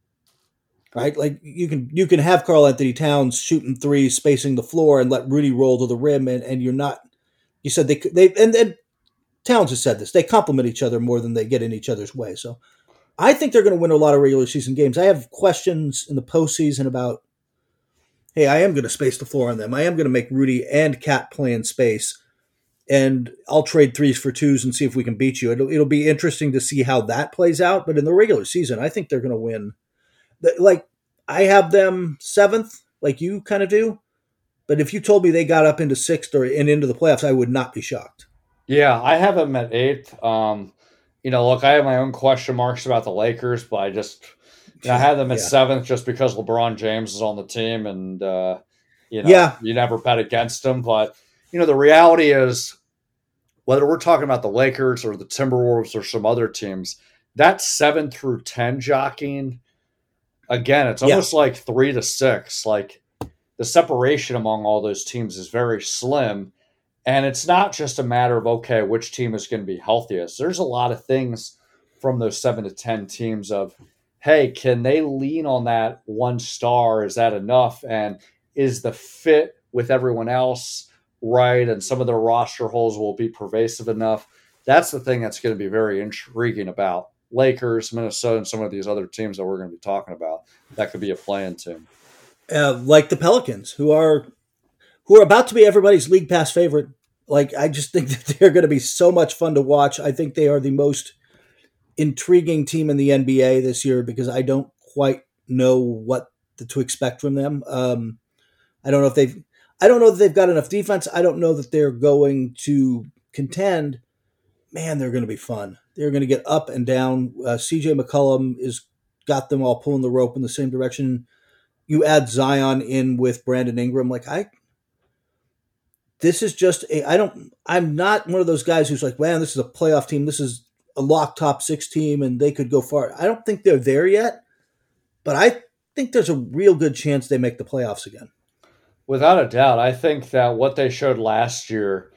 Right? Like you can you can have Karl Anthony Towns shooting threes, spacing the floor, and let Rudy roll to the rim, and, and you're not. You said they they and, and Towns has said this. They complement each other more than they get in each other's way. So I think they're going to win a lot of regular season games. I have questions in the postseason about, hey, I am going to space the floor on them. I am going to make Rudy and Cat play in space, and I'll trade threes for twos and see if we can beat you. It'll it'll be interesting to see how that plays out. But in the regular season, I think they're going to win. Like, I have them seventh, like you kind of do. But if you told me they got up into sixth or and into the playoffs, I would not be shocked.
Yeah, I have them at eighth. Um, you know, look, I have my own question marks about the Lakers, but I just you know, I have them at yeah. seventh just because LeBron James is on the team, and uh, you know,
yeah.
you never bet against him. But you know, the reality is, whether we're talking about the Lakers or the Timberwolves or some other teams, that seven through ten jockeying. Again, it's almost yeah. like three to six. Like the separation among all those teams is very slim. And it's not just a matter of, okay, which team is going to be healthiest. There's a lot of things from those seven to ten teams of, hey, can they lean on that one star? Is that enough? And is the fit with everyone else right? And some of their roster holes will be pervasive enough that's the thing that's going to be very intriguing about Lakers, Minnesota, and some of these other teams that we're going to be talking about. That could be a play-in team.
Uh, like the Pelicans, who are who are about to be everybody's league pass favorite. Like, I just think that they're going to be so much fun to watch. I think they are the most intriguing team in the N B A this year because I don't quite know what to expect from them. Um, I don't know if they've, I don't know that they've got enough defense. I don't know that they're going to contend. Man, they're going to be fun. They're going to get up and down. Uh, C J McCollum is got them all pulling the rope in the same direction. You add Zion in with Brandon Ingram. Like I, this is just a, I don't, I'm not one of those guys who's like, man, this is a playoff team. This is a lock top six team and they could go far. I don't think they're there yet, but I think there's a real good chance they make the playoffs again.
Without a doubt. I think that what they showed last year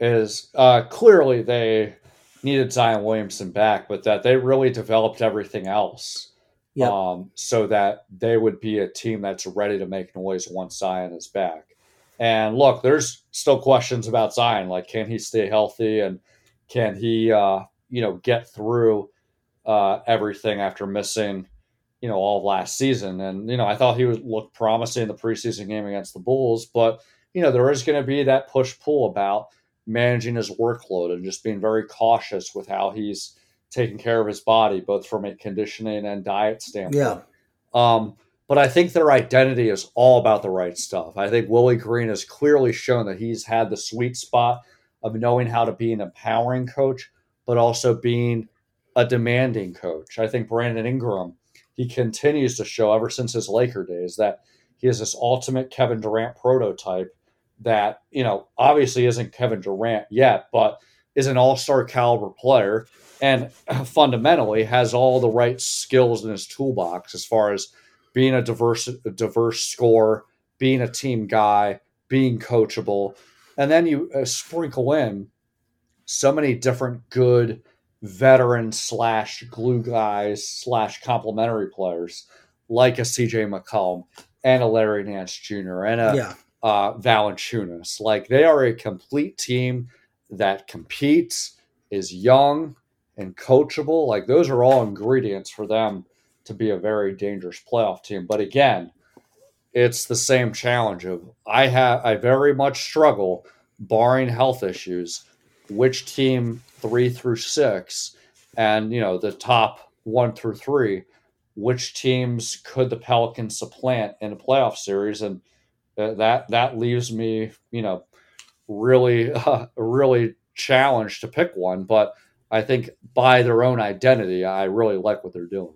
is uh, clearly they needed Zion Williamson back, but that they really developed everything else.
Yep.
Um, so that they would be a team that's ready to make noise once Zion is back. And look, there's still questions about Zion. Like, can he stay healthy and can he, uh, you know, get through uh, everything after missing, you know, all of last season? And, you know, I thought he would look promising in the preseason game against the Bulls, but, you know, there is going to be that push-pull about managing his workload and just being very cautious with how he's taking care of his body, both from a conditioning and diet standpoint.
Yeah.
Um, but I think their identity is all about the right stuff. I think Willie Green has clearly shown that he's had the sweet spot of knowing how to be an empowering coach, but also being a demanding coach. I think Brandon Ingram, he continues to show ever since his Laker days that he is this ultimate Kevin Durant prototype that, you know, obviously isn't Kevin Durant yet, but is an all-star caliber player and fundamentally has all the right skills in his toolbox as far as being a diverse, a diverse scorer, being a team guy, being coachable. And then you uh, sprinkle in so many different good veteran slash glue guys slash complementary players like a C J McCollum and a Larry Nance Junior and a
Yeah.
uh, Valanciunas. Like, they are a complete team that competes, is young and coachable. Like, those are all ingredients for them to be a very dangerous playoff team. But again, it's the same challenge of I have I very much struggle, barring health issues, which team three through six and, you know, the top one through three, which teams could the Pelicans supplant in a playoff series? And uh, that that leaves me, you know, really, uh, really challenged to pick one. But I think by their own identity, I really like what they're doing.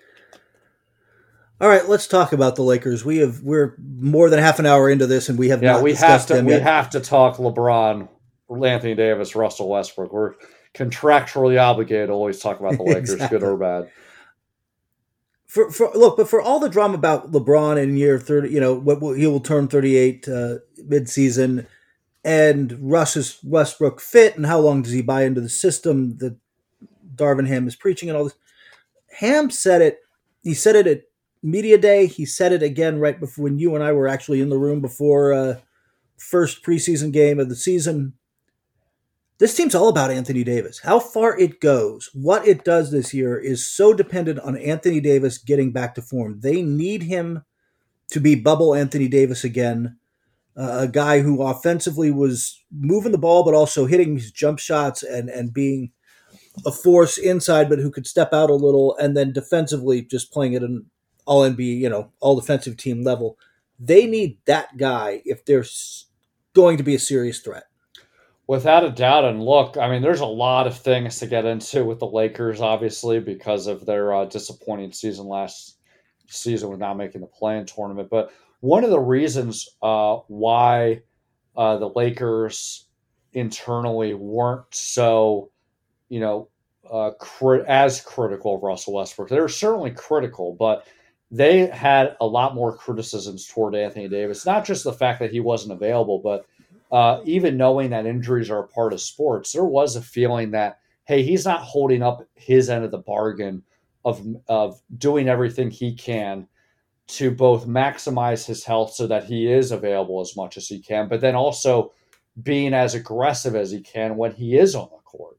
All right, let's talk about the Lakers. We have we're more than half an hour into this, and we have
yeah,
not
we have
discussed
to
them
we
yet.
have to talk LeBron, Anthony Davis, Russell Westbrook. We're contractually obligated to always talk about the Lakers,
Exactly.
good or bad.
For, for look, but for all the drama about LeBron in year thirty, you know, what will, he will turn thirty-eight uh, mid-season, and Russ is Westbrook fit, and how long does he buy into the system that Darvin Ham is preaching, and all this. Ham said it. He said it at Media Day. He said it again right before when you and I were actually in the room before uh, first preseason game of the season. This team's all about Anthony Davis. How far it goes, what it does this year is so dependent on Anthony Davis getting back to form. They need him to be bubble Anthony Davis again, uh, a guy who offensively was moving the ball but also hitting his jump shots and, and being a force inside, but who could step out a little, and then defensively just playing at an all N B A, you know, all defensive team level. They need that guy if they're going to be a serious threat.
Without a doubt. And look, I mean, there's a lot of things to get into with the Lakers, obviously, because of their uh, disappointing season last season with not making the play-in tournament. But one of the reasons uh, why uh, the Lakers internally weren't so, you know, uh, cri- as critical of Russell Westbrook, they were certainly critical, but they had a lot more criticisms toward Anthony Davis. Not just the fact that he wasn't available, but Uh, even knowing that injuries are a part of sports, there was a feeling that, hey, he's not holding up his end of the bargain of of doing everything he can to both maximize his health so that he is available as much as he can, but then also being as aggressive as he can when he is on the court.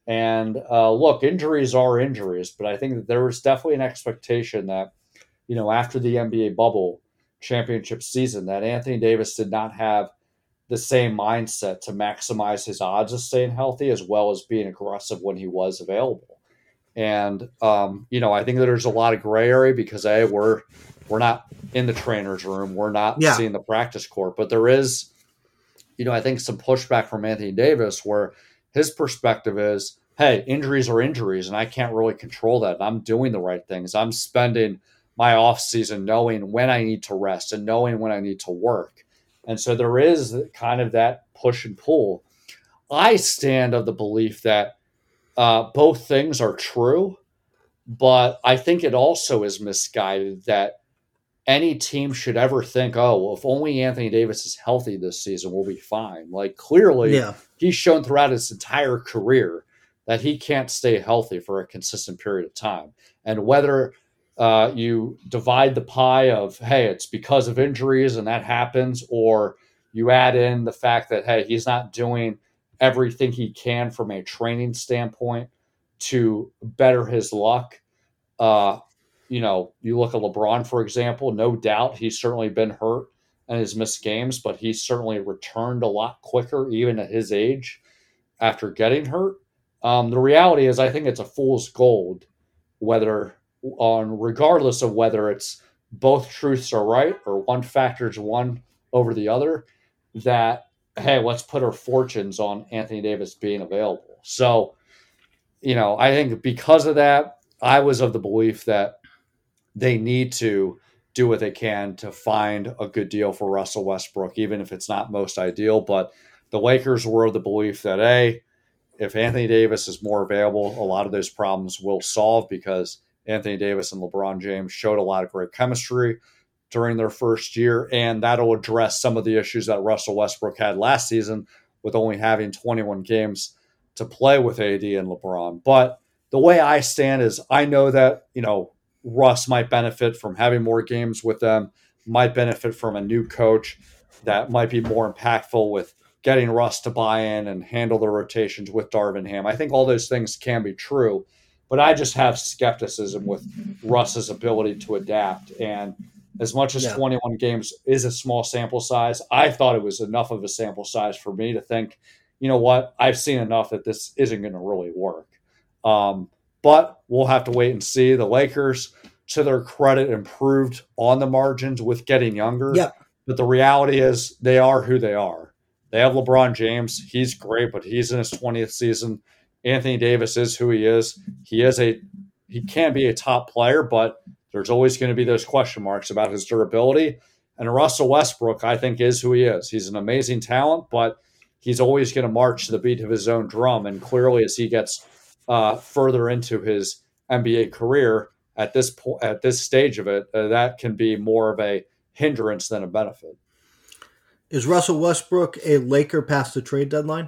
And uh, look, injuries are injuries, but I think that there was definitely an expectation that, you know, after the N B A bubble championship season, that Anthony Davis did not have the same mindset to maximize his odds of staying healthy as well as being aggressive when he was available. And, um, you know, I think that there's a lot of gray area because, A, we're, we're not in the trainer's room. We're not
Yeah.
seeing the practice court. But there is, you know, I think some pushback from Anthony Davis where his perspective is, hey, injuries are injuries, and I can't really control that. I'm doing the right things. I'm spending my off season knowing when I need to rest and knowing when I need to work. And so there is kind of that push and pull. I stand of the belief that uh, both things are true, but I think it also is misguided that any team should ever think, oh, well, if only Anthony Davis is healthy this season, we'll be fine. Like, clearly,
Yeah.
he's shown throughout his entire career that he can't stay healthy for a consistent period of time. And whether uh, you divide the pie of, hey, it's because of injuries and that happens, or you add in the fact that, hey, he's not doing everything he can from a training standpoint to better his luck. Uh, you know, you look at LeBron, for example, no doubt he's certainly been hurt and has missed games, but he's certainly returned a lot quicker, even at his age, after getting hurt. Um, the reality is, I think it's a fool's gold, whether on regardless of whether it's both truths are right or one factors one over the other, that, hey, let's put our fortunes on Anthony Davis being available. So, you know, I think because of that, I was of the belief that they need to do what they can to find a good deal for Russell Westbrook, even if it's not most ideal. But the Lakers were of the belief that, A, if Anthony Davis is more available, a lot of those problems will solve because Anthony Davis and LeBron James showed a lot of great chemistry during their first year, and that'll address some of the issues that Russell Westbrook had last season with only having twenty-one games to play with A D and LeBron. But the way I stand is I know that, you know, Russ might benefit from having more games with them, might benefit from a new coach that might be more impactful with getting Russ to buy in and handle the rotations with Darvin Ham. I think all those things can be true, but I just have skepticism with Russ's ability to adapt. And as much as
Yeah.
twenty-one games is a small sample size, I thought it was enough of a sample size for me to think, you know what, I've seen enough that this isn't going to really work. Um, but we'll have to wait and see. The Lakers, to their credit, improved on the margins with getting younger.
Yep.
But the reality is they are who they are. They have LeBron James. He's great, but he's in his twentieth season. Anthony Davis is who he is. He is a he can be a top player, but there's always going to be those question marks about his durability. And Russell Westbrook, I think, is who he is. He's an amazing talent, but he's always going to march to the beat of his own drum. And clearly, as he gets uh, further into his N B A career at this point, at this stage of it, uh, that can be more of a hindrance than a benefit.
Is Russell Westbrook a Laker past the trade deadline?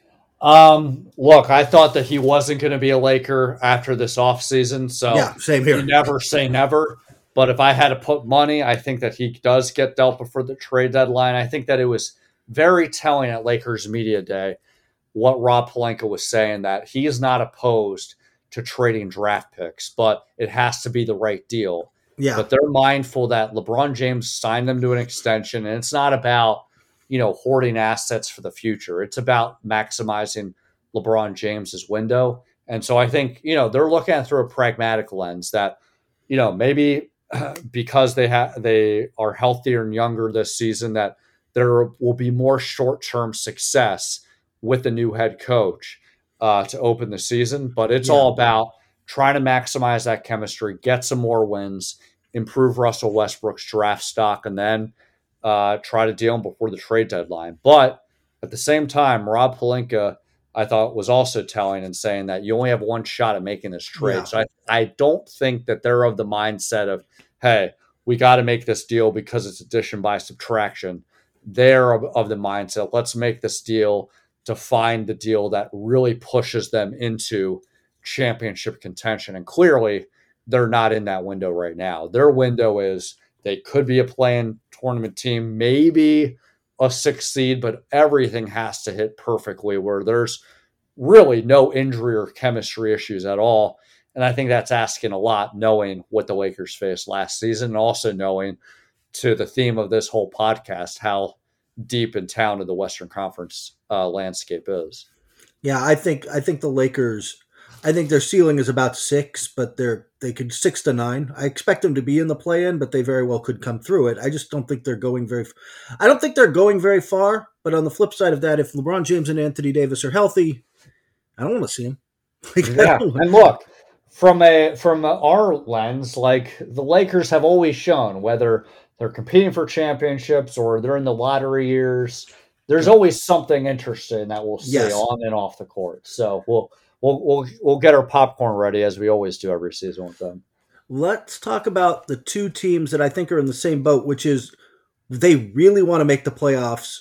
Um, look, I thought that he wasn't going to be a Laker after this offseason, so
Yeah, same here.
you never say never. But if I had to put money, I think that he does get dealt before the trade deadline. I think that it was very telling at Lakers Media Day what Rob Pelinka was saying, that he is not opposed to trading draft picks, but it has to be the right deal.
Yeah.
But they're mindful that LeBron James signed them to an extension, and it's not about, you know, hoarding assets for the future. It's about maximizing LeBron James's window. And so I think, you know, they're looking at it through a pragmatic lens that, you know, maybe because they have they are healthier and younger this season, that there will be more short-term success with the new head coach uh, to open the season. But it's
Yeah.
all about trying to maximize that chemistry, get some more wins, improve Russell Westbrook's draft stock, and then uh, try to deal him before the trade deadline. But at the same time, Rob Pelinka, I thought, was also telling and saying that you only have one shot at making this trade.
Yeah.
So I, I don't think that they're of the mindset of, hey, we got to make this deal because it's addition by subtraction. They're of, of the mindset, let's make this deal to find the deal that really pushes them into championship contention. And clearly, they're not in that window right now. Their window is they could be a play-in tournament team, maybe a sixth seed, but everything has to hit perfectly where there's really no injury or chemistry issues at all. And I think that's asking a lot, knowing what the Lakers faced last season, and also knowing, to the theme of this whole podcast, how deep and talented the Western Conference uh, landscape is.
Yeah, I think I think the Lakers, I think their ceiling is about six, but they're they could six to nine. I expect them to be in the play-in, but they very well could come through it. I just don't think they're going very. I don't think they're going very far. But on the flip side of that, if LeBron James and Anthony Davis are healthy, I don't want to see them.
Like, yeah, and look, from a from our lens, like the Lakers have always shown, whether they're competing for championships or they're in the lottery years, there's always something interesting that we'll see yes. on and off the court. So we'll we'll we'll we'll get our popcorn ready, as we always do every season with them.
Let's talk about the two teams that I think are in the same boat, which is they really want to make the playoffs,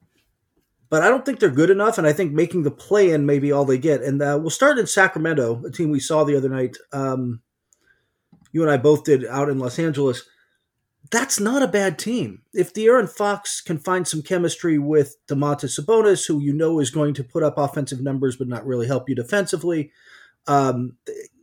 but I don't think they're good enough, and I think making the play-in may be all they get. And uh, we'll start in Sacramento, a team we saw the other night. Um, you and I both did out in Los Angeles. That's not a bad team. If De'Aaron Fox can find some chemistry with Domantas Sabonis, who you know is going to put up offensive numbers but not really help you defensively, um,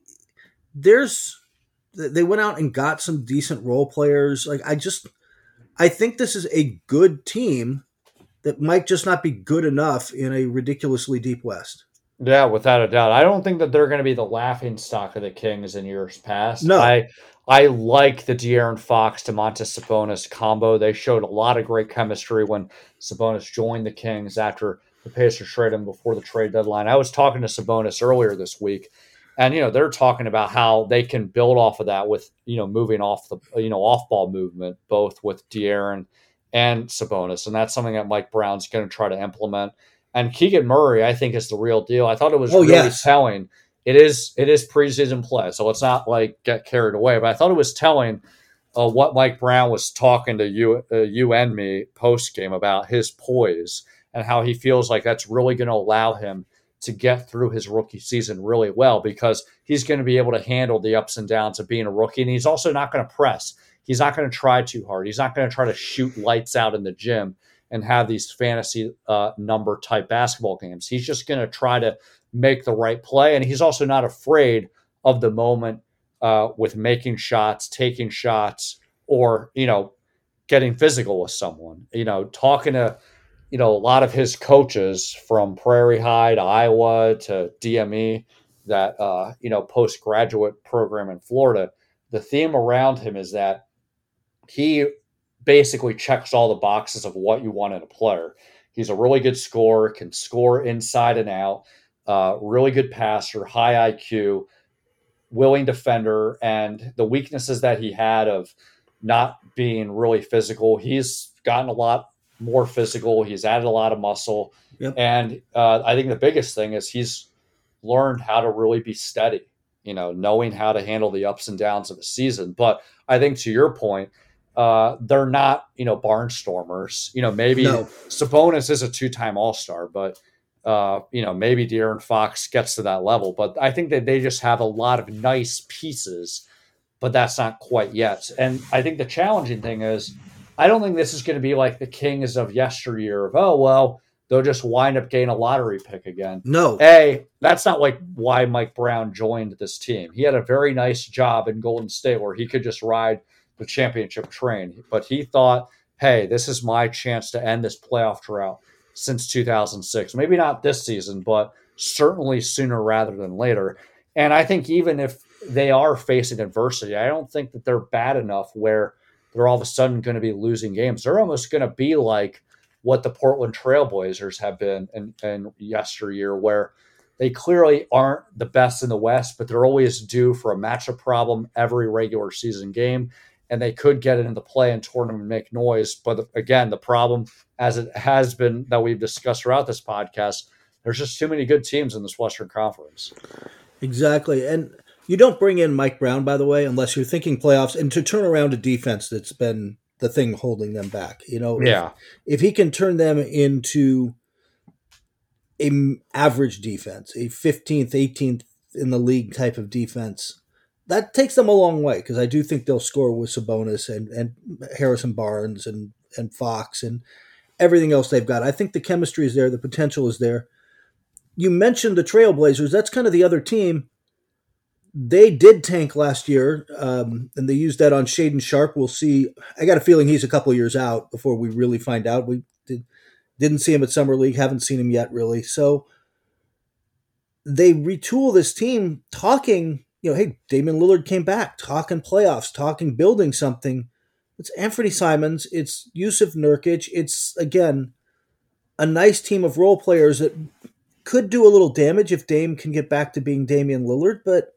there's they went out and got some decent role players. Like I just, I think this is a good team that might just not be good enough in a ridiculously deep West.
Yeah, without a doubt. I don't think that they're going to be the laughingstock of the Kings in years past.
No.
I I like the De'Aaron Fox, Domantas Sabonis combo. They showed a lot of great chemistry when Sabonis joined the Kings after the Pacers traded him before the trade deadline. I was talking to Sabonis earlier this week, and, you know, they're talking about how they can build off of that with, you know, moving off the, you know, off-ball movement, both with De'Aaron and Sabonis. And that's something that Mike Brown's going to try to implement. And Keegan Murray, I think, is the real deal. I thought it was
oh,
really
yes.
telling. It is it is preseason play, so let's not like get carried away. But I thought it was telling uh, what Mike Brown was talking to you, uh, you and me post game about his poise and how he feels like that's really going to allow him to get through his rookie season really well, because he's going to be able to handle the ups and downs of being a rookie, and he's also not going to press. He's not going to try too hard. He's not going to try to shoot lights out in the gym and have these fantasy uh, number type basketball games. He's just going to try to make the right play. And he's also not afraid of the moment uh, with making shots, taking shots, or, you know, getting physical with someone, you know, talking to, you know, a lot of his coaches from Prairie High to Iowa to D M E, that, uh, you know, postgraduate program in Florida. The theme around him is that he basically checks all the boxes of what you want in a player. He's a really good scorer, can score inside and out, uh, really good passer, high I Q, willing defender, and the weaknesses that he had of not being really physical, he's gotten a lot more physical. He's added a lot of muscle.
Yep.
And uh, I think the biggest thing is he's learned how to really be steady, you know, knowing how to handle the ups and downs of a season. But I think to your point, Uh, they're not, you know, barnstormers. You know, maybe
no.
Sabonis is a two-time All-Star, but, uh, you know, maybe De'Aaron Fox gets to that level. But I think that they just have a lot of nice pieces, but that's not quite yet. And I think the challenging thing is, I don't think this is going to be like the Kings of yesteryear of, oh, well, they'll just wind up getting a lottery pick again.
No.
A, that's not like why Mike Brown joined this team. He had a very nice job in Golden State where he could just ride the championship train, but he thought, hey, this is my chance to end this playoff drought since two thousand six. Maybe not this season, but certainly sooner rather than later. And I think even if they are facing adversity, I don't think that they're bad enough where they're all of a sudden going to be losing games. They're almost going to be like what the Portland Trailblazers have been in, in yesteryear, where they clearly aren't the best in the West, but they're always due for a matchup problem every regular season game. And they could get it into play and tournament and make noise. But again, the problem, as it has been that we've discussed throughout this podcast, there's just too many good teams in this Western Conference.
Exactly. And you don't bring in Mike Brown, by the way, unless you're thinking playoffs, and to turn around a defense that's been the thing holding them back. You know,
yeah.
If, if he can turn them into an average defense, a fifteenth, eighteenth in the league type of defense, that takes them a long way, because I do think they'll score with Sabonis and, and Harrison Barnes and, and Fox and everything else they've got. I think the chemistry is there. The potential is there. you mentioned the Trailblazers. That's kind of the other team. They did tank last year, um, and they used that on Shaedon Sharpe. We'll see. I got a feeling he's a couple years out before we really find out. We did, didn't see him at Summer League, haven't seen him yet, really. So they retool this team talking, you know, hey, Damian Lillard came back, talking playoffs, talking building something. It's Anthony Simons. It's Yusuf Nurkic. It's, again, a nice team of role players that could do a little damage if Dame can get back to being Damian Lillard, but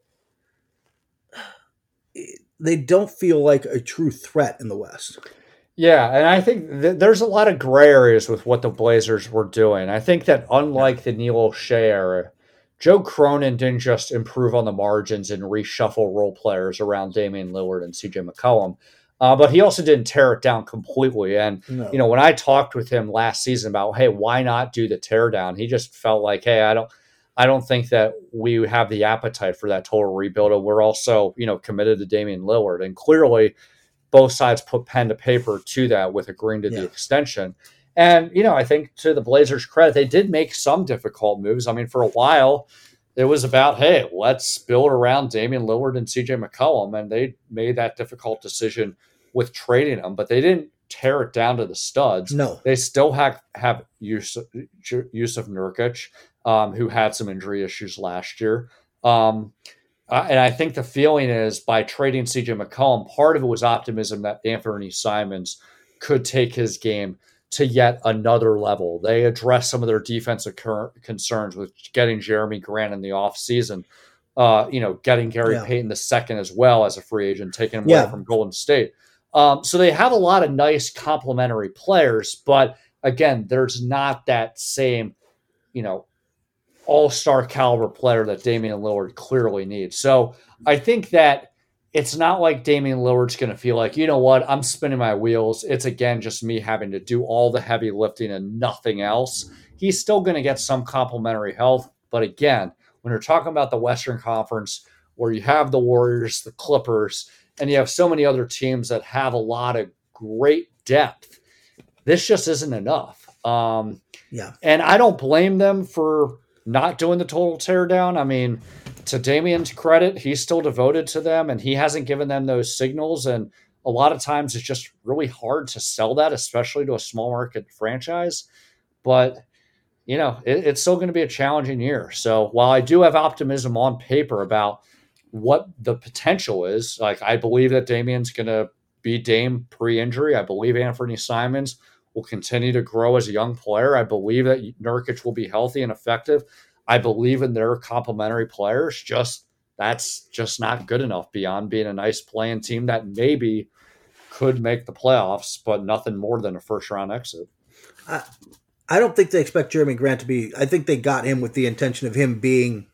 they don't feel like a true threat in the West.
Yeah, and I think th- there's a lot of gray areas with what the Blazers were doing. I think that unlike the Neil O'Shea era, Joe Cronin didn't just improve on the margins and reshuffle role players around Damian Lillard and C J McCollum, uh, but he also didn't tear it down completely. And,
No.
you know, when I talked with him last season about, hey, why not do the teardown? He just felt like, hey, I don't, I don't think that we have the appetite for that total rebuild. And we're also, you know, committed to Damian Lillard. And clearly both sides put pen to paper to that with agreeing to
Yeah.
the extension. And, you know, I think to the Blazers' credit, they did make some difficult moves. I mean, for a while, it was about, hey, let's build around Damian Lillard and C J McCollum. And they made that difficult decision with trading them, but they didn't tear it down to the studs.
No.
They still have, have Yusuf, Yusuf Nurkic, um, who had some injury issues last year. Um, uh, and I think the feeling is by trading C J McCollum, part of it was optimism that Anthony Simons could take his game to yet another level. They addressed some of their defensive cur- concerns with getting Jeremy Grant in the offseason, uh, you know, getting Gary
Yeah.
Payton the second as well as a free agent, taking him
Yeah.
away from Golden State. Um, so they have a lot of nice complementary players, but again, there's not that same, you know, all-star caliber player that Damian Lillard clearly needs. So I think that it's not like Damian Lillard's going to feel like, you know what, I'm spinning my wheels. It's, again, just me having to do all the heavy lifting and nothing else. He's still going to get some complementary health. But again, when you're talking about the Western Conference, where you have the Warriors, the Clippers, and you have so many other teams that have a lot of great depth, this just isn't enough. Um,
Yeah.
and I don't blame them for not doing the total teardown. I mean, to Damian's credit, he's still devoted to them and he hasn't given them those signals. And a lot of times it's just really hard to sell that, especially to a small market franchise. But, you know, it, it's still going to be a challenging year. So while I do have optimism on paper about what the potential is, like I believe that Damian's going to be Dame pre-injury. I believe Anthony Simons will continue to grow as a young player. I believe that Nurkic will be healthy and effective. I believe in their complementary players. Just that's just not good enough beyond being a nice playing team that maybe could make the playoffs, but nothing more than a first round exit.
I, I don't think they expect Jeremy Grant to be. I think they got him with the intention of him being,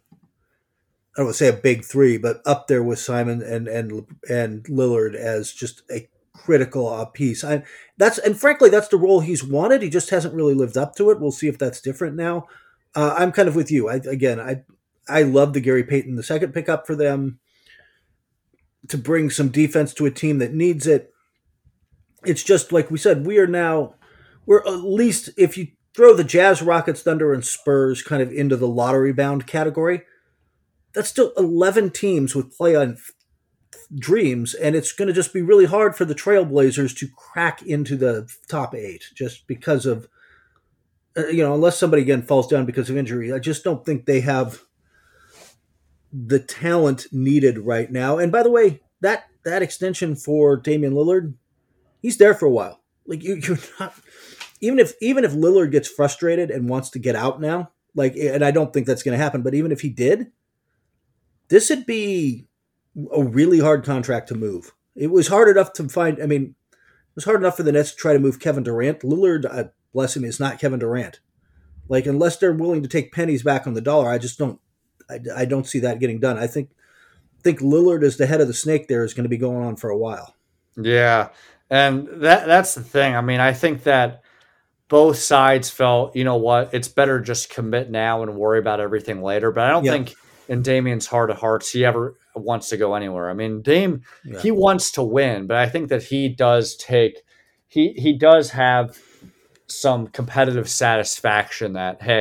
I don't want to say a big three, but up there with Simon and and and Lillard as just a critical uh, piece. I that's and frankly that's the role he's wanted. He just hasn't really lived up to it. We'll see if that's different now. Uh, I'm kind of with you. I, again, I I love the Gary Payton the second pickup for them to bring some defense to a team that needs it. It's just like we said, we are now we're at least if you throw the Jazz, Rockets, Thunder, and Spurs kind of into the lottery bound category, that's still eleven teams with play-on dreams, and it's going to just be really hard for the Trailblazers to crack into the top eight just because of, uh, you know, unless somebody again falls down because of injury. I just don't think they have the talent needed right now. And by the way, that that extension for Damian Lillard, he's there for a while. Like you, you're not even if even if Lillard gets frustrated and wants to get out now, like, and I don't think that's going to happen. But even if he did, this would be a really hard contract to move. It was hard enough to find. I mean, it was hard enough for the Nets to try to move Kevin Durant. Lillard, uh, bless him, is not Kevin Durant. Like, unless they're willing to take pennies back on the dollar, I just don't. I, I don't see that getting done. I think think Lillard as the head of the snake there is going to be going on for a while.
Yeah, and that that's the thing. I mean, I think that both sides felt, you know what, it's better just commit now and worry about everything later. But I don't
Yeah.
think in Damian's heart of hearts he ever wants to go anywhere. I mean, Dame,
Yeah.
he wants to win, but I think that he does take he he does have some competitive satisfaction that, hey,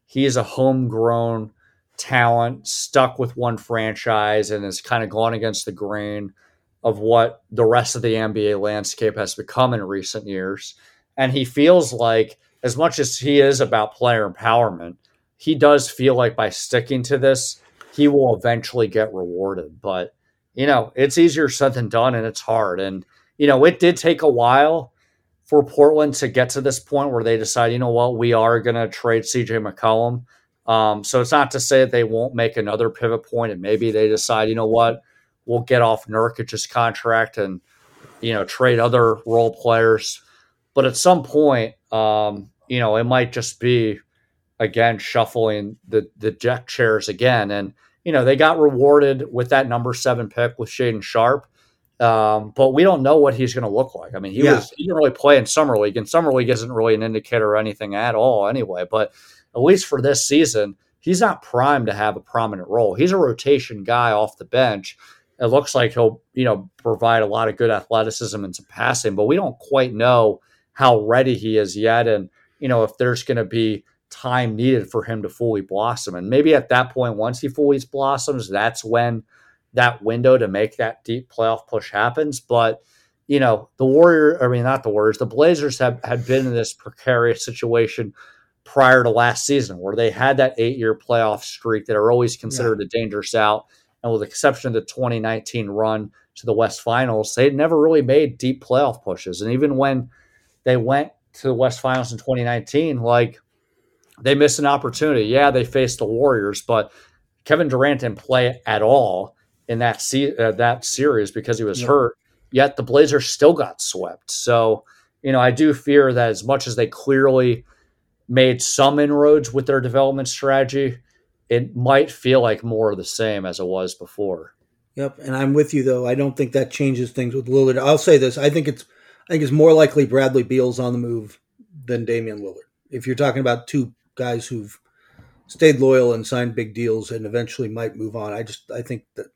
he is a homegrown talent stuck with one franchise and has kind of gone against the grain of what the rest of the N B A landscape has become in recent years. And he feels like, as much as he is about player empowerment, he does feel like by sticking to this, he will eventually get rewarded. But, you know, it's easier said than done, and it's hard. And, you know, it did take a while for Portland to get to this point where they decide, you know what, we are going to trade C J McCollum. Um, so it's not to say that they won't make another pivot point, and maybe they decide, you know what, we'll get off Nurkic's contract and, you know, trade other role players. But at some point, um, you know, it might just be, again, shuffling the, the deck chairs again. And, you know, they got rewarded with that number seven pick with Shaedon Sharpe. Um, but we don't know what he's going to look like. I mean, he
yeah.
was he didn't really play in Summer League, and Summer League isn't really an indicator or anything at all anyway. But at least for this season, he's not primed to have a prominent role. He's a rotation guy off the bench. It looks like he'll, you know, provide a lot of good athleticism and some passing, but we don't quite know how ready he is yet. And, you know, if there's going to be time needed for him to fully blossom. And maybe at that point, once he fully blossoms, that's when that window to make that deep playoff push happens. But, you know, the Warriors, I mean, not the Warriors, the Blazers have had been in this precarious situation prior to last season where they had that eight-year playoff streak that are always considered yeah. a dangerous out. And with the exception of the twenty nineteen run to the West Finals, they had never really made deep playoff pushes. And even when they went to the West Finals in twenty nineteen, like, they missed an opportunity. Yeah, they faced the Warriors, but Kevin Durant didn't play at all in that se- uh, that series because he was yeah. hurt. Yet the Blazers still got swept. So, you know, I do fear that as much as they clearly made some inroads with their development strategy, it might feel like more of the same as it was before.
Yep, and I'm with you though. I don't think that changes things with Lillard. I'll say this: I think it's, I think it's more likely Bradley Beal's on the move than Damian Lillard. If you're talking about two guys who've stayed loyal and signed big deals and eventually might move on, I just, I think that,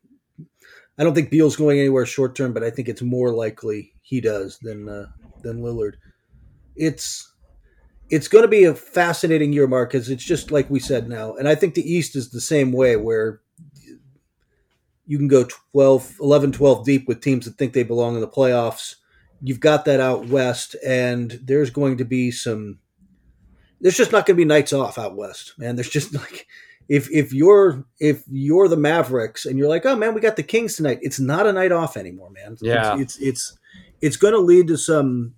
I don't think Beal's going anywhere short term, but I think it's more likely he does than uh, than Lillard. It's. It's going to be a fascinating year, Mark, because it's just like we said now. And I think the East is the same way, where you can go twelve, eleven, twelve deep with teams that think they belong in the playoffs. You've got that out West, and there's going to be some – there's just not going to be nights off out West, man. There's just like – if if you're if you're the Mavericks and you're like, oh, man, we got the Kings tonight, it's not a night off anymore, man.
Yeah.
It's, it's, it's, it's going to lead to some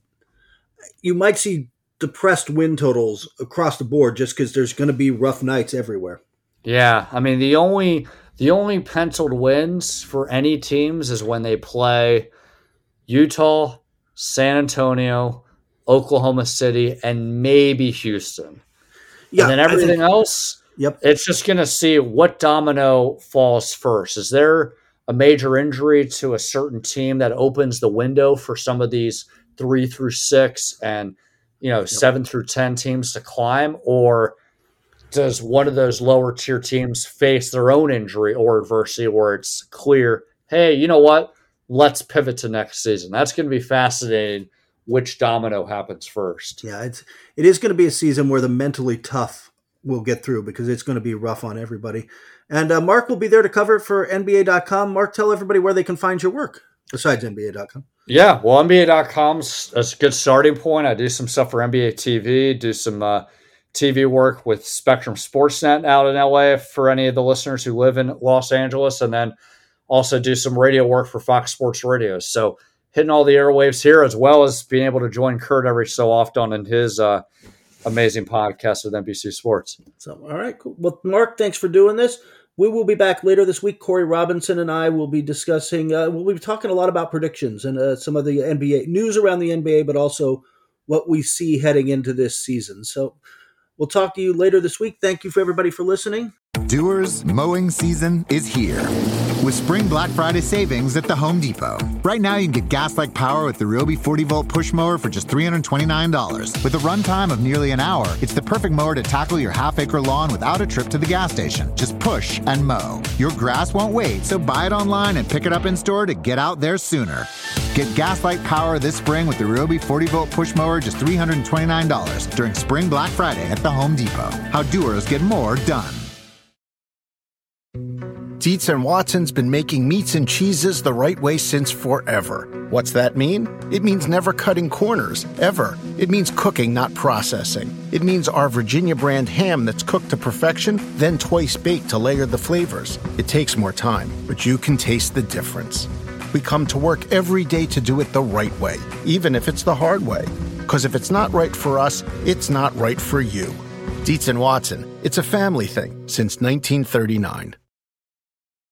– you might see – depressed win totals across the board just because there's going to be rough nights everywhere.
Yeah, I mean the only the only penciled wins for any teams is when they play Utah, San Antonio, Oklahoma City, and maybe Houston. Yeah, and then everything think, else,
yep,
it's just going to see what domino falls first. Is there a major injury to a certain team that opens the window for some of these three through six and you know, yep. seven through ten teams to climb, or does one of those lower tier teams face their own injury or adversity where it's clear, hey, you know what? Let's pivot to next season. That's going to be fascinating which domino happens first.
Yeah, it's it is going to be a season where the mentally tough will get through because it's going to be rough on everybody. And uh, Mark will be there to cover it for N B A dot com. Mark, tell everybody where they can find your work besides N B A dot com.
Yeah, well, N B A dot com's a good starting point. I do some stuff for N B A T V, do some uh, T V work with Spectrum Sportsnet out in L A for any of the listeners who live in Los Angeles, and then also do some radio work for Fox Sports Radio. So hitting all the airwaves here, as well as being able to join Kurt every so often in his uh, amazing podcast with N B C Sports.
So, all right, cool. Well, Mark, thanks for doing this. We will be back later this week. Corey Robinson and I will be discussing, uh, we'll be talking a lot about predictions and uh, some of the N B A news around the N B A, but also what we see heading into this season. So we'll talk to you later this week. Thank you for everybody for listening.
Doers, mowing season is here with Spring Black Friday savings at the Home Depot. Right now, you can get gas-like power with the Ryobi forty volt push mower for just three hundred twenty-nine dollars. With a runtime of nearly an hour, it's the perfect mower to tackle your half-acre lawn without a trip to the gas station. Just push and mow. Your grass won't wait, so buy it online and pick it up in store to get out there sooner. Get gas-like power this spring with the Ryobi forty volt push mower, just three hundred twenty-nine dollars during Spring Black Friday at the Home Depot. How doers get more done.
Dietz and Watson's been making meats and cheeses the right way since forever. What's that mean? It means never cutting corners, ever. It means cooking, not processing. It means our Virginia brand ham that's cooked to perfection, then twice baked to layer the flavors. It takes more time, but you can taste the difference. We come to work every day to do it the right way, even if it's the hard way. Because if it's not right for us, it's not right for you. Dietz and Watson, it's a family thing since nineteen thirty-nine.